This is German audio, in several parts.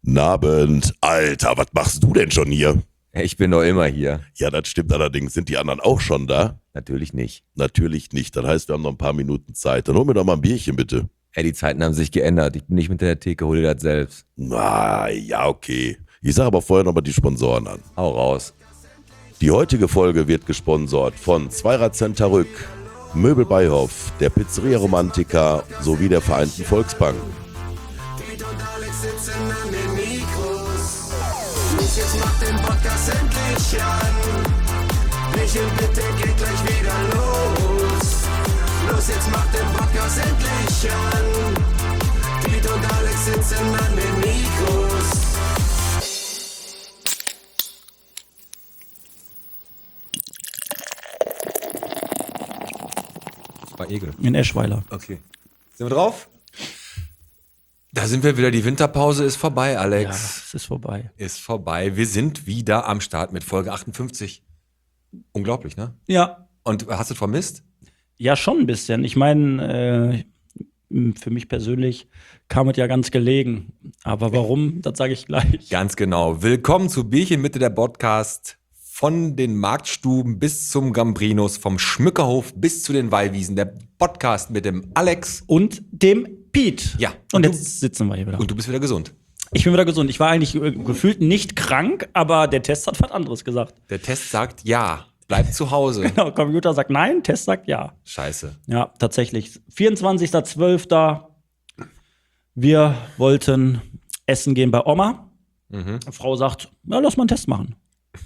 Nabend. Alter, was machst du denn schon hier? Ich bin doch immer hier. Ja, das stimmt allerdings. Sind die anderen auch schon da? Natürlich nicht. Natürlich nicht. Das heißt, wir haben noch ein paar Minuten Zeit. Dann hol mir doch mal ein Bierchen, bitte. Die Zeiten haben sich geändert. Ich bin nicht hinter der Theke, hol dir das selbst. Na, ja, okay. Ich sage aber vorher noch mal die Sponsoren an. Hau raus. Die heutige Folge wird gesponsert von Zweirad-Center Rück, Möbel Beihoff, der Pizzeria Romantica sowie der Vereinten Volksbank. Piet und Alex sitzen an den Mikros. Los, jetzt macht den Podcast endlich an. Michel, bitte geht gleich wieder los. Los, jetzt macht den Podcast endlich an. Piet und Alex sitzen an den Mikros. War Egel. In Eschweiler. Okay. Sind wir drauf? Da sind wir wieder. Die Winterpause ist vorbei, Ja, Alex. es ist vorbei. Ist vorbei. Wir sind wieder am Start mit Folge 58. Unglaublich, ne? Ja. Und hast du vermisst? Ja, schon ein bisschen. Ich meine, für mich persönlich kam es ja ganz gelegen. Aber warum, das sage ich gleich. Ganz genau. Willkommen zu Bierchen Mitte, der Podcast. Von den Marktstuben bis zum Gambrinus, vom Schmückerhof bis zu den Weihwiesen. Der Podcast mit dem Alex. Und dem Piet. Ja. Und jetzt sitzen wir hier wieder. Und du bist wieder gesund. Ich bin wieder gesund. Ich war eigentlich gefühlt nicht krank, aber der Test hat was anderes gesagt. Der Test sagt ja. Bleib zu Hause. Genau, Computer sagt nein, Test sagt ja. Scheiße. Ja, tatsächlich. 24.12. Wir wollten essen gehen bei Oma. Frau sagt, ja, lass mal einen Test machen.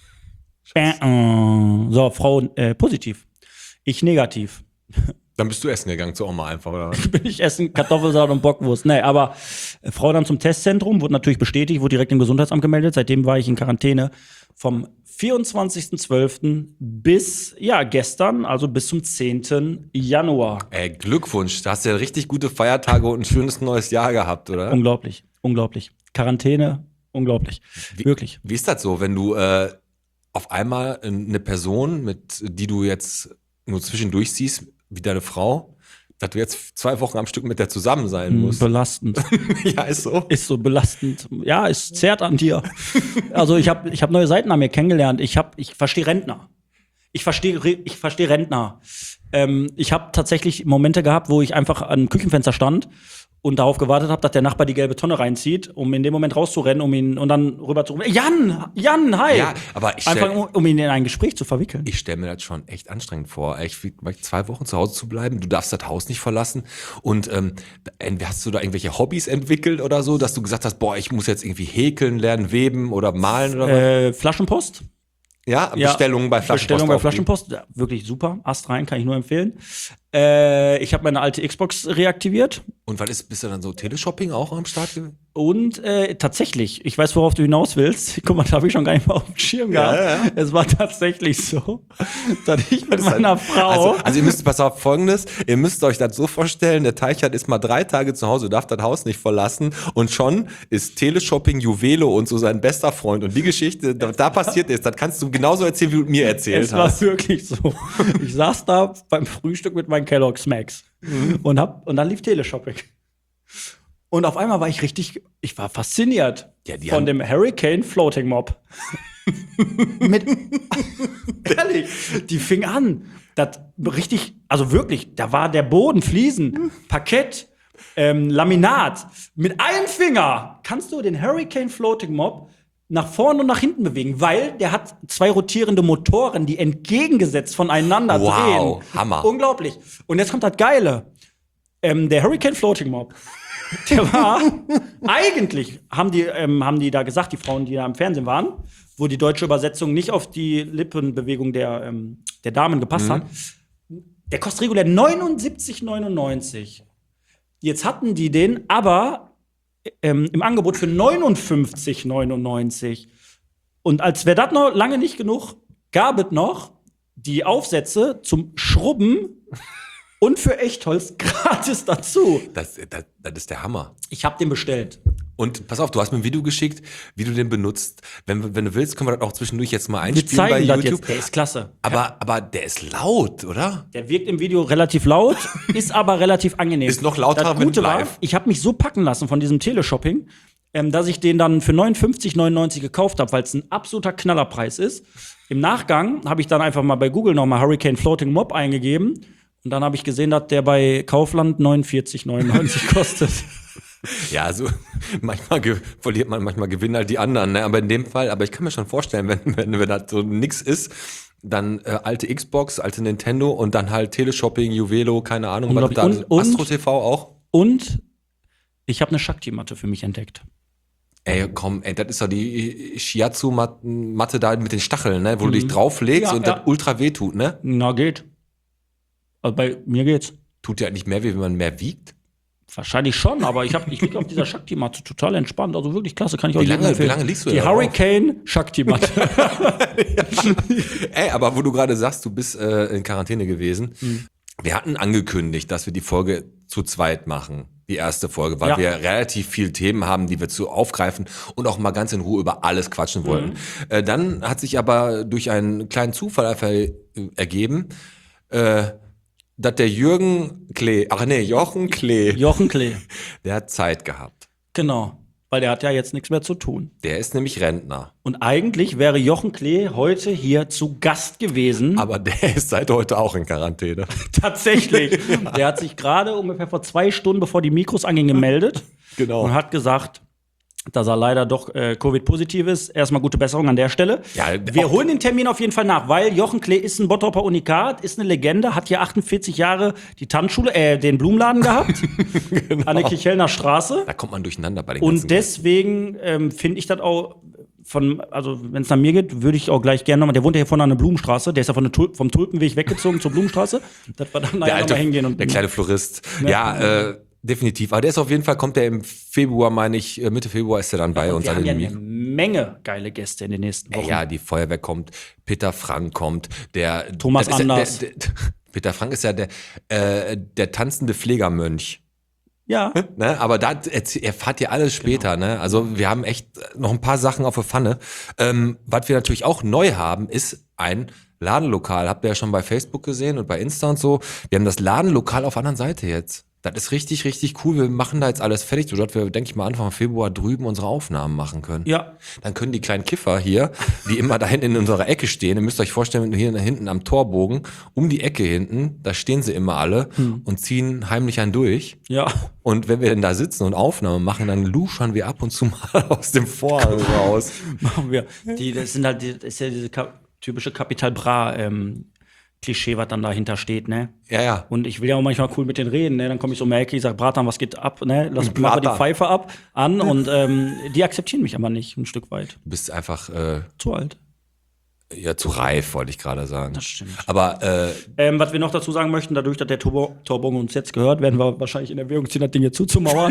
So, Frau positiv. Ich negativ. Dann bist du essen gegangen zu Oma einfach, oder was? Bin ich essen Kartoffelsalat und Bockwurst. Nee, aber Frau dann zum Testzentrum, wurde natürlich bestätigt, wurde direkt im Gesundheitsamt gemeldet. Seitdem war ich in Quarantäne vom 24.12. bis, ja, gestern, also bis zum 10. Januar. Ey, Glückwunsch. Da hast du ja richtig gute Feiertage und ein schönes neues Jahr gehabt, oder? Unglaublich, unglaublich. Quarantäne, unglaublich. Wirklich. Wie ist das so, wenn du auf einmal eine Person, mit die du jetzt nur zwischendurch siehst, wie deine Frau, dass du jetzt 2 Wochen am Stück mit der zusammen sein musst? Belastend. Ja, ist so. Ist so belastend. Ja, es zerrt an dir. Also ich hab neue Seiten an mir kennengelernt. Ich verstehe Rentner. Ich verstehe Rentner. Ich habe tatsächlich Momente gehabt, wo ich einfach an einem Küchenfenster stand und darauf gewartet habe, dass der Nachbar die gelbe Tonne reinzieht, um in dem Moment rauszurennen, um ihn und dann rüber zu rufen. Jan, hi! Ja, aber einfach um ihn in ein Gespräch zu verwickeln. Ich stelle mir das schon echt anstrengend vor, echt 2 Wochen zu Hause zu bleiben. Du darfst das Haus nicht verlassen. Und hast du da irgendwelche Hobbys entwickelt oder so, dass du gesagt hast, boah, ich muss jetzt irgendwie häkeln lernen, weben oder malen oder was? Flaschenpost. Ja, Bestellungen bei Flaschenpost. Bestellung bei Flaschenpost, ja, wirklich super. Ast rein, kann ich nur empfehlen. Ich habe meine alte Xbox reaktiviert. Und bist du dann so Teleshopping auch am Start gewesen? Und tatsächlich, ich weiß, worauf du hinaus willst. Guck mal, da habe ich schon gar nicht mal auf dem Schirm gehabt. Ja. Es war tatsächlich so, dass ich mit meiner Frau. Also ihr müsst, pass auf, Folgendes, ihr müsst euch das so vorstellen, der Teichert ist mal 3 Tage zu Hause, darf das Haus nicht verlassen und schon ist Teleshopping Juvelo und so sein bester Freund. Und die Geschichte, da passiert ist, das kannst du genauso erzählen, wie du mir erzählt Es hast. war wirklich so. Ich saß da beim Frühstück mit meinen Kellogg's Max und dann lief Teleshopping. Und auf einmal war ich war fasziniert Ja, die von haben- dem Hurricane Floating Mob. Ehrlich, die fing an, das richtig, also wirklich, da war der Boden, Fliesen, Parkett, Laminat. Mit einem Finger kannst du den Hurricane Floating Mob nach vorne und nach hinten bewegen, weil der hat 2 rotierende Motoren, die entgegengesetzt voneinander Wow, drehen. Hammer. Unglaublich. Und jetzt kommt das Geile. Der Hurricane Floating Mob, der war, eigentlich haben die da gesagt, die Frauen, die da im Fernsehen waren, wo die deutsche Übersetzung nicht auf die Lippenbewegung der Damen gepasst hat, der kostet regulär 79,99. Jetzt hatten die den aber im Angebot für 59,99. Und als wäre das noch lange nicht genug, gab es noch die Aufsätze zum Schrubben und für Echtholz gratis dazu. Das ist der Hammer. Ich habe den bestellt. Und pass auf, du hast mir ein Video geschickt, wie du den benutzt. Wenn du willst, können wir das auch zwischendurch jetzt mal Wir einspielen bei zeigen das YouTube. jetzt. Der ist klasse. Aber der ist laut, oder? Der wirkt im Video relativ laut, ist aber relativ angenehm. Ist noch lauter, Das wenn Gute war, live. ich habe mich so packen lassen von diesem Teleshopping. dass ich den dann für 59,99 gekauft habe, weil es ein absoluter Knallerpreis ist. Im Nachgang habe ich dann einfach mal bei Google nochmal Hurricane Floating Mop eingegeben. Und dann habe ich gesehen, dass der bei Kaufland 49,99 kostet. Ja, also manchmal verliert man, manchmal gewinnen halt die anderen, ne? Aber in dem Fall, aber ich kann mir schon vorstellen, wenn das so nix ist, dann alte Xbox, alte Nintendo und dann halt Teleshopping, Juvelo, keine Ahnung, was da Astro TV auch. Und ich habe eine Shakti-Matte für mich entdeckt. Ey, komm, ey, das ist doch die Shiatsu-Matte da mit den Stacheln, ne? Wo du dich drauflegst und das ultra weh tut, ne? Na, geht. Also bei mir geht's. Tut ja nicht mehr weh, wenn man mehr wiegt? Wahrscheinlich schon, aber ich liege auf dieser Shakti-Matte total entspannt. Also wirklich klasse, kann ich euch Wie lange liegst du Die da drauf? Hurricane Shakti-Matte. Ey, aber wo du gerade sagst, du bist in Quarantäne gewesen. Wir hatten angekündigt, dass wir die Folge zu zweit machen. Die erste Folge, weil wir relativ viel Themen haben, die wir zu aufgreifen und auch mal ganz in Ruhe über alles quatschen wollten. Dann hat sich aber durch einen kleinen Zufall einfach ergeben, dass der Jochen Klee, der hat Zeit gehabt. Genau, weil der hat ja jetzt nichts mehr zu tun. Der ist nämlich Rentner. Und eigentlich wäre Jochen Klee heute hier zu Gast gewesen. Aber der ist seit heute auch in Quarantäne. Tatsächlich. Der hat sich gerade ungefähr vor 2 Stunden, bevor die Mikros angingen, gemeldet. Genau. Und hat gesagt, dass er leider doch Covid-positiv ist. Erstmal gute Besserung an der Stelle. Ja, wir holen den Termin auf jeden Fall nach, weil Jochen Klee ist ein Bottroper Unikat, ist eine Legende, hat hier 48 Jahre die Tanzschule, den Blumenladen gehabt, an der Kichelner Straße. Da kommt man durcheinander bei den ganzen Und deswegen finde ich das auch also wenn es nach mir geht, würde ich auch gleich gerne nochmal, der wohnt ja hier vorne an der Blumenstraße, der ist ja vom Tulpenweg weggezogen zur Blumenstraße, dass wir dann nachher nochmal hingehen. Und der kleine Florist. Ne? Ja, definitiv. Aber der ist auf jeden Fall, kommt der im Februar, meine ich, Mitte Februar ist er dann bei uns. Wir haben ja eine Menge geile Gäste in den nächsten Wochen. Ja, die Feuerwehr kommt, Peter Frank kommt, der Thomas Anders. Peter Frank ist ja der tanzende Pflegermönch. Ja. Ne? Aber da erfahrt ihr alles später. Genau. Ne? Also wir haben echt noch ein paar Sachen auf der Pfanne. Was wir natürlich auch neu haben, ist ein Ladenlokal. Habt ihr ja schon bei Facebook gesehen und bei Insta und so. Wir haben das Ladenlokal auf der anderen Seite jetzt. Das ist richtig, richtig cool. Wir machen da jetzt alles fertig, sodass wir, denke ich mal, Anfang Februar drüben unsere Aufnahmen machen können. Ja. Dann können die kleinen Kiffer hier, die immer da hinten in unserer Ecke stehen, ihr müsst euch vorstellen, hier hinten am Torbogen, um die Ecke hinten, da stehen sie immer alle und ziehen heimlich einen durch. Ja. Und wenn wir denn da sitzen und Aufnahmen machen, dann luschern wir ab und zu mal aus dem Vorhang raus. Machen wir. Das ist ja diese typische Capital Bra Klischee, was dann dahinter steht, ne? Ja, ja. Und ich will ja auch manchmal cool mit denen reden, ne? Dann komme ich so um die Ecke, ich sag, Bratan, was geht ab, ne? Lass mal die Pfeife an und die akzeptieren mich aber nicht, ein Stück weit. Du bist einfach zu alt. Ja, zu reif, wollte ich gerade sagen. Das stimmt. Aber was wir noch dazu sagen möchten, dadurch, dass der Torbogen uns jetzt gehört, werden wir wahrscheinlich in Erwägung ziehen, das Ding hier zuzumauern.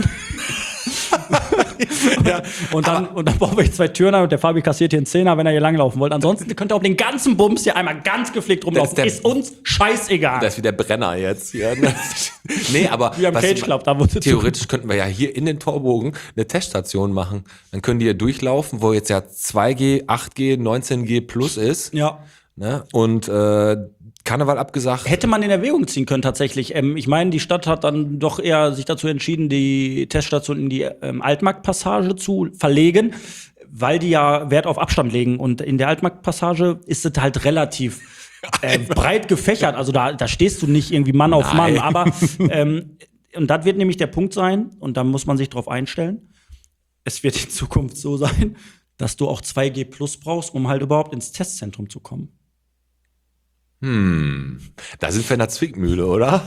Ja, und dann bauen wir jetzt 2 Türen an und der Fabi kassiert hier einen Zehner, wenn er hier langlaufen wollt. Ansonsten könnt ihr auf den ganzen Bums hier einmal ganz gepflegt rumlaufen. Ist uns scheißegal. Das ist wie der Brenner jetzt hier. Ne? Nee, aber wie am Cage Club, da wurde theoretisch könnten wir ja hier in den Torbogen eine Teststation machen. Dann können die hier durchlaufen, wo jetzt ja 2G, 8G, 19G plus ist. Ja. Ne? Und Karneval abgesagt. Hätte man in Erwägung ziehen können tatsächlich. Ich meine, die Stadt hat dann doch eher sich dazu entschieden, die Teststation in die Altmarktpassage zu verlegen, weil die ja Wert auf Abstand legen. Und in der Altmarktpassage ist es halt relativ breit gefächert. Also da stehst du nicht irgendwie Mann auf Mann. Aber und das wird nämlich der Punkt sein, und da muss man sich drauf einstellen. Es wird in Zukunft so sein, dass du auch 2G Plus brauchst, um halt überhaupt ins Testzentrum zu kommen. Da sind wir in der Zwickmühle, oder?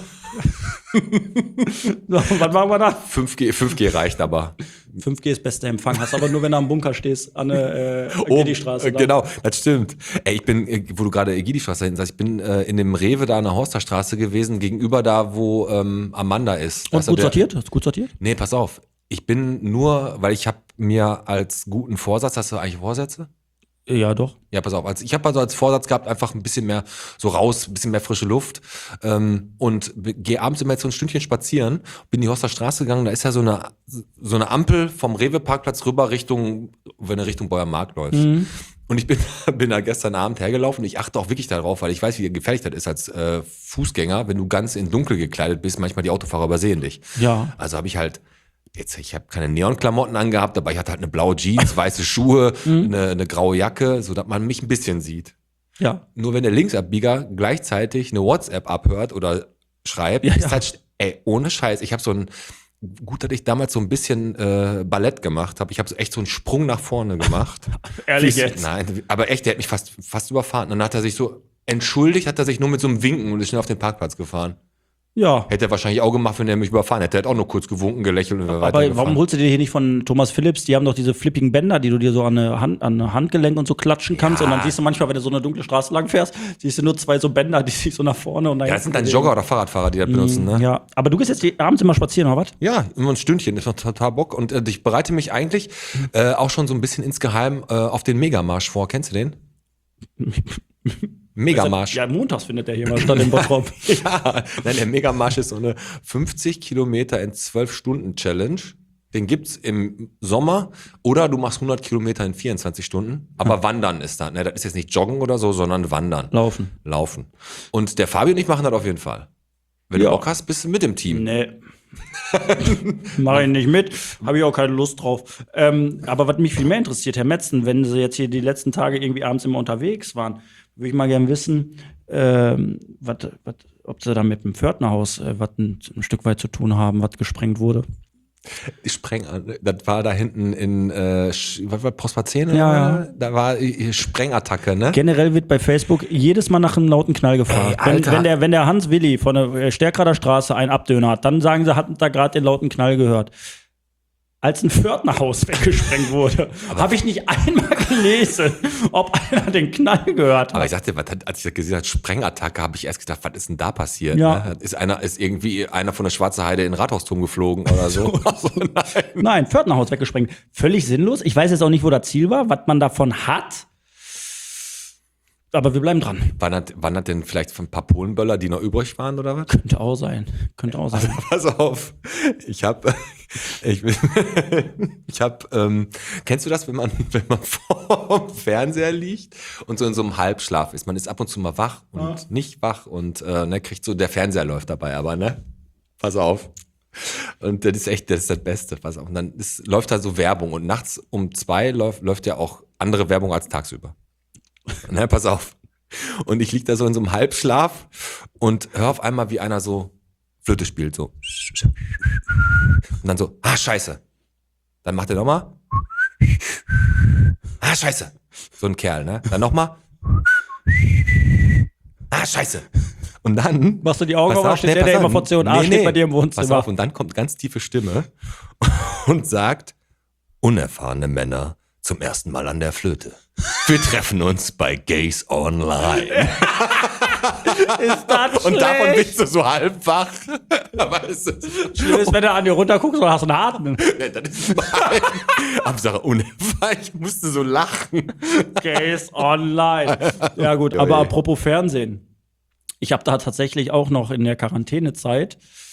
So, was machen wir da? 5G reicht aber. 5G ist bester Empfang, hast aber nur, wenn du am Bunker stehst, an der Egidi-Straße. Genau, das stimmt. Ey, ich bin, wo du gerade Egidi-Straße hinten sagst, ich bin in dem Rewe da an der Horsterstraße gewesen, gegenüber da, wo Amanda ist. Und gut sortiert? Hast du gut sortiert? Nee, pass auf. Ich bin nur, weil ich habe mir als guten Vorsatz, hast du eigentlich Vorsätze? Ja, doch. Ja, pass auf. Ich habe also als Vorsatz gehabt, einfach ein bisschen mehr so raus, ein bisschen mehr frische Luft. Und gehe abends immer jetzt so ein Stündchen spazieren. Bin die Horster Straße gegangen, da ist ja so eine Ampel vom Rewe-Parkplatz rüber wenn du Richtung Beuer Markt läufst. Und ich bin da gestern Abend hergelaufen. Ich achte auch wirklich darauf, weil ich weiß, wie gefährlich das ist als Fußgänger, wenn du ganz in dunkel gekleidet bist. Manchmal die Autofahrer übersehen dich. Ja. Also habe ich halt ich habe keine Neonklamotten angehabt, aber ich hatte halt eine blaue Jeans, weiße Schuhe, eine graue Jacke, so dass man mich ein bisschen sieht. Ja. Nur wenn der Linksabbieger gleichzeitig eine WhatsApp abhört oder schreibt, ist halt, ohne Scheiß, ich habe gut, dass ich damals so ein bisschen Ballett gemacht habe. Ich habe echt so einen Sprung nach vorne gemacht. Ehrlich jetzt? Nein, aber echt, der hat mich fast überfahren. Dann hat er sich so entschuldigt, hat er sich nur mit so einem Winken und ist schnell auf den Parkplatz gefahren. Ja. Hätte er wahrscheinlich auch gemacht, wenn er mich überfahren hätte. Er hat auch nur kurz gewunken, gelächelt und wäre Aber weitergefahren. warum holst du dir hier nicht von Thomas Phillips? Die haben doch diese flippigen Bänder, die du dir so an eine Handgelenk und so klatschen kannst. Und dann siehst du manchmal, wenn du so eine dunkle Straße lang fährst, siehst du nur 2 so Bänder, die sich so nach vorne und nach Ja, das sind dann Jogger oder Fahrradfahrer, die das benutzen, ne? Ja, aber du gehst jetzt abends immer spazieren, oder was? Ja, immer ein Stündchen, das macht total Bock. Und ich bereite mich eigentlich auch schon so ein bisschen insgeheim auf den Megamarsch vor. Kennst du den? Megamarsch. Ja, montags findet der hier mal statt in Bottrop. Ja, nein, der Megamarsch ist so eine 50 Kilometer in 12-Stunden-Challenge. Den gibt's im Sommer oder du machst 100 Kilometer in 24 Stunden. Aber Wandern ist da. Ne, das ist jetzt nicht Joggen oder so, sondern Wandern. Laufen. Und der Fabi und ich machen das auf jeden Fall. Wenn du Bock hast, bist du mit im Team. Nee. Mach ich nicht mit, habe ich auch keine Lust drauf. Aber was mich viel mehr interessiert, Herr Metzen, wenn Sie jetzt hier die letzten Tage irgendwie abends immer unterwegs waren, würde ich mal gerne wissen, ob Sie da mit dem Pförtnerhaus was ein Stück weit zu tun haben, was gesprengt wurde. Das war da hinten in was war Prosperzene? Ja. Da war Sprengattacke, ne? Generell wird bei Facebook jedes Mal nach einem lauten Knall gefragt. Wenn der Hans Willi von der Stärkrader Straße einen Abdöner hat, dann sagen sie, hatten da gerade den lauten Knall gehört. Als ein Pförtnerhaus weggesprengt wurde, habe ich nicht einmal gelesen, ob einer den Knall gehört hat. Aber ich dachte, als ich das gesehen habe, Sprengattacke, habe ich erst gedacht, was ist denn da passiert? Ja. Ne? Ist irgendwie einer von der Schwarze Heide in den Rathausturm geflogen oder so? Nein, Pförtnerhaus weggesprengt. Völlig sinnlos. Ich weiß jetzt auch nicht, wo das Ziel war, was man davon hat. Aber wir bleiben dran. Waren das denn vielleicht von ein paar Polenböller, die noch übrig waren oder was? Könnte auch sein. Pass auf. Kennst du das, wenn man vorm Fernseher liegt und so in so einem Halbschlaf ist? Man ist ab und zu mal wach und nicht wach und kriegt so, der Fernseher läuft dabei, aber ne? Pass auf. Und das ist das Beste. Pass auf. Und dann läuft da so Werbung und nachts um 2 läuft ja auch andere Werbung als tagsüber. Ne, pass auf. Und ich lieg da so in so einem Halbschlaf und höre auf einmal, wie einer so Flöte spielt, so. Und dann so, scheiße. Dann macht er nochmal. Scheiße. So ein Kerl, ne? Dann nochmal. Scheiße. Und dann machst du die Augen auf, steht der immer vor C&A, steht bei dir im Wohnzimmer. Pass auf, und dann kommt ganz tiefe Stimme und sagt, unerfahrene Männer zum ersten Mal an der Flöte. Wir treffen uns bei Gays Online. Ist das schlecht? Und davon bist du so halb wach. Aber Schlimm ist, wenn du an dir runterguckst und hast einen Atmen. das ist mein. Hauptsache unerfahren, ich musste so lachen. Gays Online. Ja gut, aber apropos Fernsehen. Ich habe da tatsächlich auch noch in der Quarantänezeit,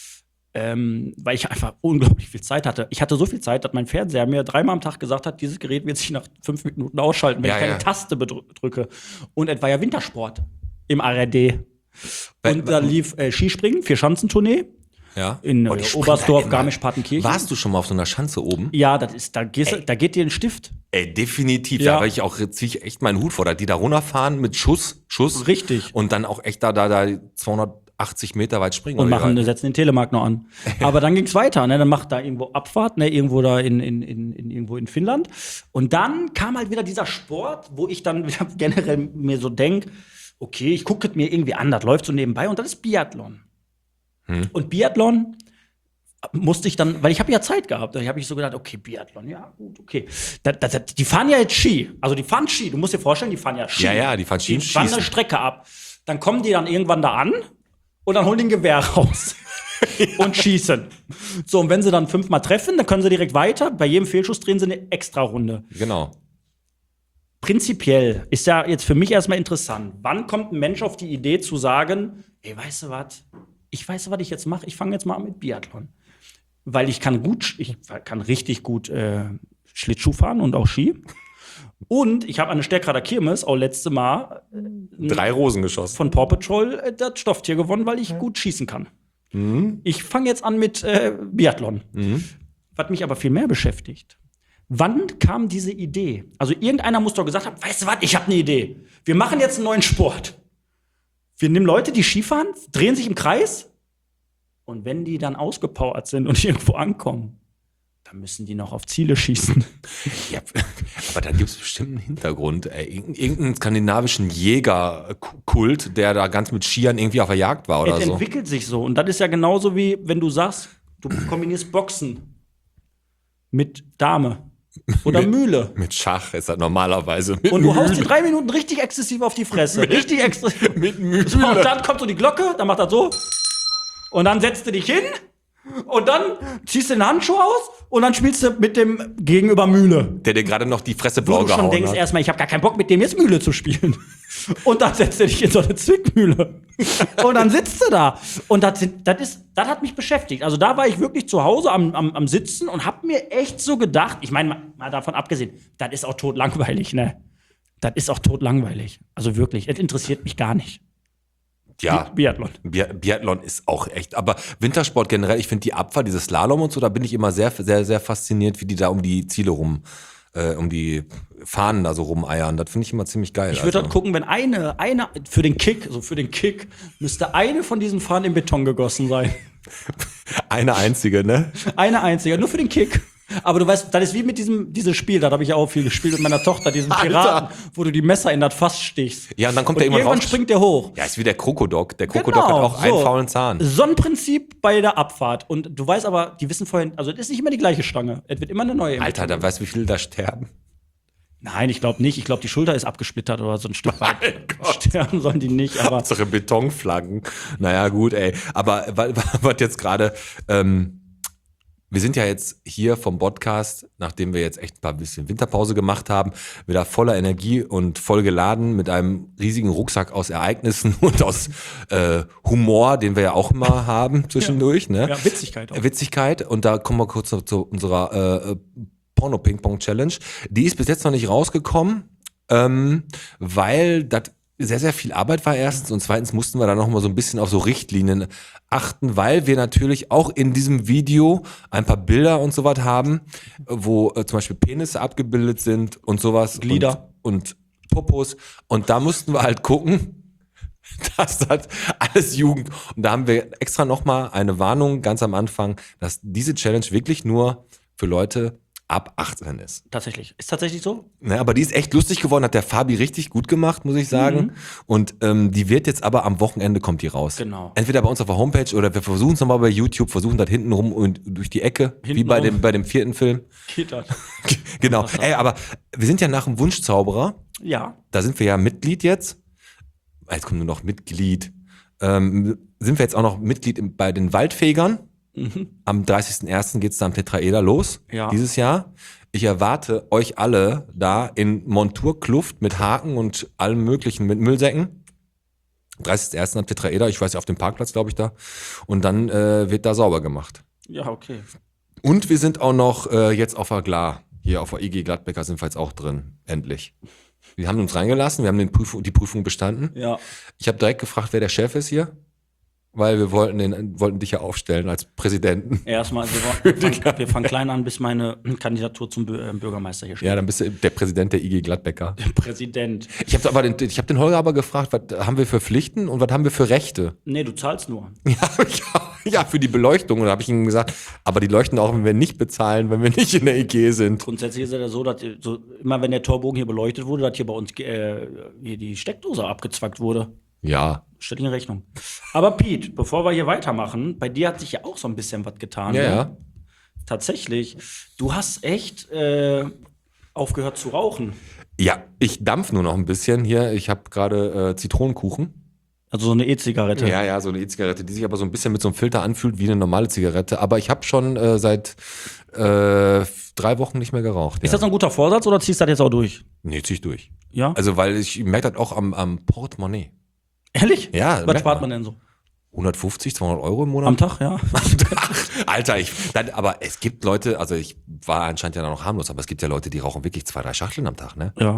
weil ich einfach unglaublich viel Zeit hatte. Ich hatte so viel Zeit, dass mein Fernseher mir 3-mal am Tag gesagt hat, dieses Gerät wird sich nach 5 Minuten ausschalten, wenn ich keine Taste drücke. Und es war ja Wintersport im ARD. Und da lief Skispringen, 4-Schanzentournee. Ja. In Oberstdorf, Garmisch-Partenkirchen. Warst du schon mal auf so einer Schanze oben? Ja, da geht dir ein Stift. Definitiv. Ja. Da war ziehe ich echt meinen Hut vor, die da runterfahren mit Schuss. Richtig. Und dann auch echt da 280 Meter weit springen. Und setzen den Telemark noch an. Aber dann ging's weiter, ne? Dann macht da irgendwo Abfahrt, ne? Irgendwo da irgendwo in Finnland. Und dann kam halt wieder dieser Sport, wo ich dann wieder generell mir so denk, okay, ich gucke mir irgendwie an, das läuft so nebenbei und das ist Biathlon. Und Biathlon musste ich dann, weil ich habe ja Zeit gehabt, da habe ich so gedacht, okay, Biathlon, ja, gut, okay. Die fahren ja jetzt Ski, also die fahren Ski, du musst dir vorstellen, die fahren ja Ski. Ja, die fahren Ski. Die fahren eine Strecke ab. Dann kommen die dann irgendwann da an und dann holen die ein Gewehr raus und schießen. So, und wenn sie dann 5-mal treffen, dann können sie direkt weiter. Bei jedem Fehlschuss drehen sie eine Extra-Runde. Genau. Prinzipiell ist ja jetzt für mich erstmal interessant. Wann kommt ein Mensch auf die Idee zu sagen, ey, weißt du was? Ich weiß, was ich jetzt mache. Ich fange jetzt mal an mit Biathlon. Weil ich kann richtig gut Schlittschuh fahren und auch Ski. Und ich habe an der Stärkrader Kirmes auch letzte Mal 3 Rosen geschossen. Von Paw Patrol das Stofftier gewonnen, weil ich gut schießen kann. Ich fange jetzt an mit Biathlon. Was mich aber viel mehr beschäftigt, wann kam diese Idee? Also irgendeiner muss doch gesagt haben, weißt du was, ich habe eine Idee. Wir machen jetzt einen neuen Sport. Wir nehmen Leute, die Skifahren, drehen sich im Kreis und wenn die dann ausgepowert sind und irgendwo ankommen, dann müssen die noch auf Ziele schießen. Ja, aber da gibt es bestimmt einen Hintergrund. Irgendeinen skandinavischen Jägerkult, der da ganz mit Skiern irgendwie auf der Jagd war oder Es so. entwickelt sich so. Und das ist ja genauso wie, wenn du sagst, du kombinierst Boxen mit Dame oder Mühle. Mit Schach ist das normalerweise. Und du haust die 3 Minuten richtig exzessiv auf die Fresse. Richtig exzessiv. Mit Mühle. So, und dann kommt so die Glocke, dann macht das so. Und dann setzt du dich hin. Und dann ziehst du den Handschuh aus und dann spielst du mit dem Gegenüber Mühle. Der dir gerade noch die Fresse Wo blau du schon gehauen denkst hat. erstmal, ich habe gar keinen Bock, mit dem jetzt Mühle zu spielen. Und dann setzt du dich in so eine Zwickmühle. Und dann sitzt du da. Und das hat mich beschäftigt. Also da war ich wirklich zu Hause am Sitzen und hab mir echt so gedacht, ich meine, mal davon abgesehen, das ist auch totlangweilig, ne? Das ist auch totlangweilig. Also wirklich, es interessiert mich gar nicht. Ja, Biathlon. Biathlon ist auch echt. Aber Wintersport generell, ich finde die Abfahrt, dieses Slalom und so, da bin ich immer sehr, sehr, sehr fasziniert, wie die da um die Ziele um die Fahnen da so rumeiern. Das finde ich immer ziemlich geil. Ich würde halt gucken, wenn eine für den Kick müsste eine von diesen Fahnen in Beton gegossen sein. Eine einzige, ne? Eine einzige, nur für den Kick. Aber du weißt, das ist wie mit dieses Spiel, da habe ich ja auch viel gespielt mit meiner Tochter, diesen Piraten, wo du die Messer in das Fass stichst. Ja, und dann kommt und der irgendwann raus. springt der hoch. Ja, ist wie der Krokodok. Der Krokodok hat auch einen faulen Zahn. So ein Prinzip bei der Abfahrt. Und du weißt aber, die wissen vorhin, also es ist nicht immer die gleiche Stange. Es wird immer eine neue. Alter, da weißt du, wie viele da sterben? Nein, ich glaube nicht. Ich glaube, die Schulter ist abgesplittert oder so ein Stück weit. Sterben sollen die nicht, aber. Hauptsache Betonflaggen. Naja, gut, ey. Aber was jetzt gerade, wir sind ja jetzt hier vom Podcast, nachdem wir jetzt echt ein bisschen Winterpause gemacht haben, wieder voller Energie und voll geladen mit einem riesigen Rucksack aus Ereignissen und aus Humor, den wir ja auch immer haben zwischendurch. Ne? Ja, Witzigkeit auch. Witzigkeit. Und da kommen wir kurz noch zu unserer Porno-Ping-Pong-Challenge. Die ist bis jetzt noch nicht rausgekommen, weil das sehr, sehr viel Arbeit war erstens und zweitens mussten wir da noch mal so ein bisschen auf so Richtlinien achten, weil wir natürlich auch in diesem Video ein paar Bilder und sowas haben, wo zum Beispiel Penisse abgebildet sind und sowas. Glieder. Und Popos. Und da mussten wir halt gucken, dass das alles Jugend. Und da haben wir extra noch mal eine Warnung ganz am Anfang, dass diese Challenge wirklich nur für Leute ab 18 ist. Tatsächlich. Ist tatsächlich so? Ne, aber die ist echt lustig geworden, hat der Fabi richtig gut gemacht, muss ich sagen. Und die wird jetzt aber am Wochenende kommt die raus. Genau. Entweder bei uns auf der Homepage oder wir versuchen es nochmal bei YouTube, versuchen das hinten rum und durch die Ecke, wie bei dem 4. Film. Geht das? Genau. Ey, aber wir sind ja nach dem Wunschzauberer, Ja. da sind wir ja Mitglied jetzt. Jetzt kommt nur noch Mitglied. Sind wir jetzt auch noch Mitglied bei den Waldfegern. Am 30.01. geht's da am Tetraeder los, Ja. dieses Jahr. Ich erwarte euch alle da in Monturkluft mit Haken und allem möglichen, mit Müllsäcken. 30.01. am Tetraeder, ich weiß ja, auf dem Parkplatz, glaube ich, da. Und dann wird da sauber gemacht. Ja, okay. Und wir sind auch noch jetzt auf der Glar, hier auf der IG Gladbecker sind wir jetzt auch drin, endlich. Wir haben uns reingelassen, wir haben die Prüfung bestanden. Ja. Ich habe direkt gefragt, wer der Chef ist hier. Weil wir wollten dich ja aufstellen als Präsidenten. Erstmal, wir fangen klein an, bis meine Kandidatur zum Bürgermeister hier steht. Ja, dann bist du der Präsident der IG Gladbecker. Präsident. Ich habe den Holger aber gefragt, was haben wir für Pflichten und was haben wir für Rechte? Nee, du zahlst nur. Ja, für die Beleuchtung. Und da habe ich ihm gesagt, aber die leuchten auch, wenn wir nicht bezahlen, wenn wir nicht in der IG sind. Grundsätzlich ist es ja so, dass immer wenn der Torbogen hier beleuchtet wurde, dass hier bei uns hier die Steckdose abgezwackt wurde. Ja. Stell dir in Rechnung. Aber Pete, bevor wir hier weitermachen, bei dir hat sich ja auch so ein bisschen was getan. Ja, ne? ja. Tatsächlich. Du hast echt aufgehört zu rauchen. Ja, ich dampf nur noch ein bisschen hier. Ich habe gerade Zitronenkuchen. Also so eine E-Zigarette. Ja, so eine E-Zigarette, die sich aber so ein bisschen mit so einem Filter anfühlt wie eine normale Zigarette. Aber ich habe schon seit 3 Wochen nicht mehr geraucht. Ist das ein guter Vorsatz oder ziehst du das jetzt auch durch? Nee, zieh ich durch. Ja? Also, weil ich merke das auch am Portemonnaie. Ehrlich? Ja, Was merkt spart man. man denn so? 150, 200 Euro im Monat? Am Tag, ja. Alter, aber es gibt Leute, also ich war anscheinend ja noch harmlos, aber es gibt ja Leute, die rauchen wirklich 2, 3 Schachteln am Tag, ne? Ja.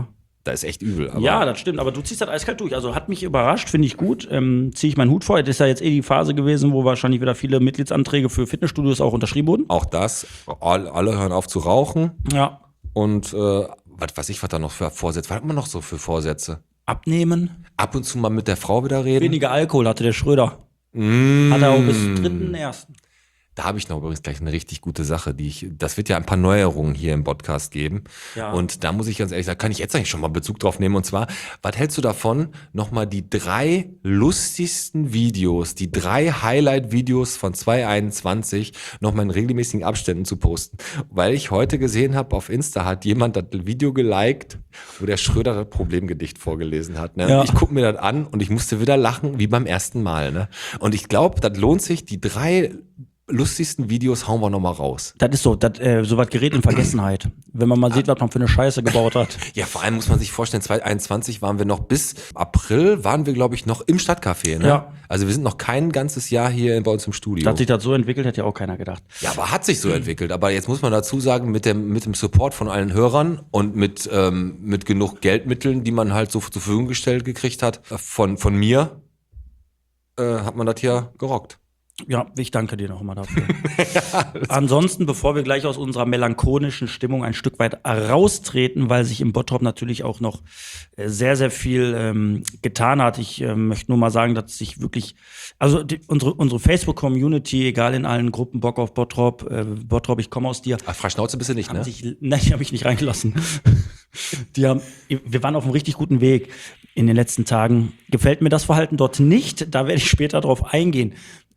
Da ist echt übel. Aber Ja, das stimmt, aber du ziehst das eiskalt durch. Also hat mich überrascht, finde ich gut. Ziehe ich meinen Hut vor. Das ist ja jetzt die Phase gewesen, wo wahrscheinlich wieder viele Mitgliedsanträge für Fitnessstudios auch unterschrieben wurden. auch das, alle hören auf zu rauchen. Ja. Und was da noch für Vorsätze, was hat man noch so für Vorsätze? Abnehmen. Ab und zu mal mit der Frau wieder reden. Weniger Alkohol hatte der Schröder. Hat er auch bis 3.1. Da habe ich noch übrigens gleich eine richtig gute Sache, das wird ja ein paar Neuerungen hier im Podcast geben. Ja. Und da muss ich ganz ehrlich sagen, kann ich jetzt eigentlich schon mal Bezug drauf nehmen. Und zwar, was hältst du davon, nochmal die 3 lustigsten Videos, die 3 Highlight-Videos von 2021 nochmal in regelmäßigen Abständen zu posten? Weil ich heute gesehen habe, auf Insta hat jemand das Video geliked, wo der Schröder das Problemgedicht vorgelesen hat. Ne? Ja. Ich gucke mir das an und ich musste wieder lachen, wie beim ersten Mal. Ne? Und ich glaube, das lohnt sich, die 3 lustigsten Videos hauen wir nochmal raus. Das ist so, sowas gerät in Vergessenheit. Wenn man mal sieht, was man für eine Scheiße gebaut hat. Ja, vor allem muss man sich vorstellen, 2021 waren wir noch bis April, glaube ich, noch im Stadtcafé. Ne? Ja. Also wir sind noch kein ganzes Jahr hier bei uns im Studio. Dass sich das so entwickelt, hat ja auch keiner gedacht. Ja, aber hat sich so entwickelt. Aber jetzt muss man dazu sagen, mit dem Support von allen Hörern und mit genug Geldmitteln, die man halt so zur Verfügung gestellt gekriegt hat, von mir, hat man das hier gerockt. Ja, ich danke dir noch mal dafür. Ansonsten, bevor wir gleich aus unserer melancholischen Stimmung ein Stück weit raustreten, weil sich im Bottrop natürlich auch noch sehr, sehr viel getan hat. Ich möchte nur mal sagen, dass sich wirklich, also unsere Facebook-Community, egal in allen Gruppen, Bock auf Bottrop, Bottrop, ich komme aus dir. Ach, Freischnauze bist du nicht, ne? Nein, die habe ich nicht reingelassen. Wir waren auf einem richtig guten Weg in den letzten Tagen. Gefällt mir das Verhalten dort nicht, da werde ich später drauf eingehen.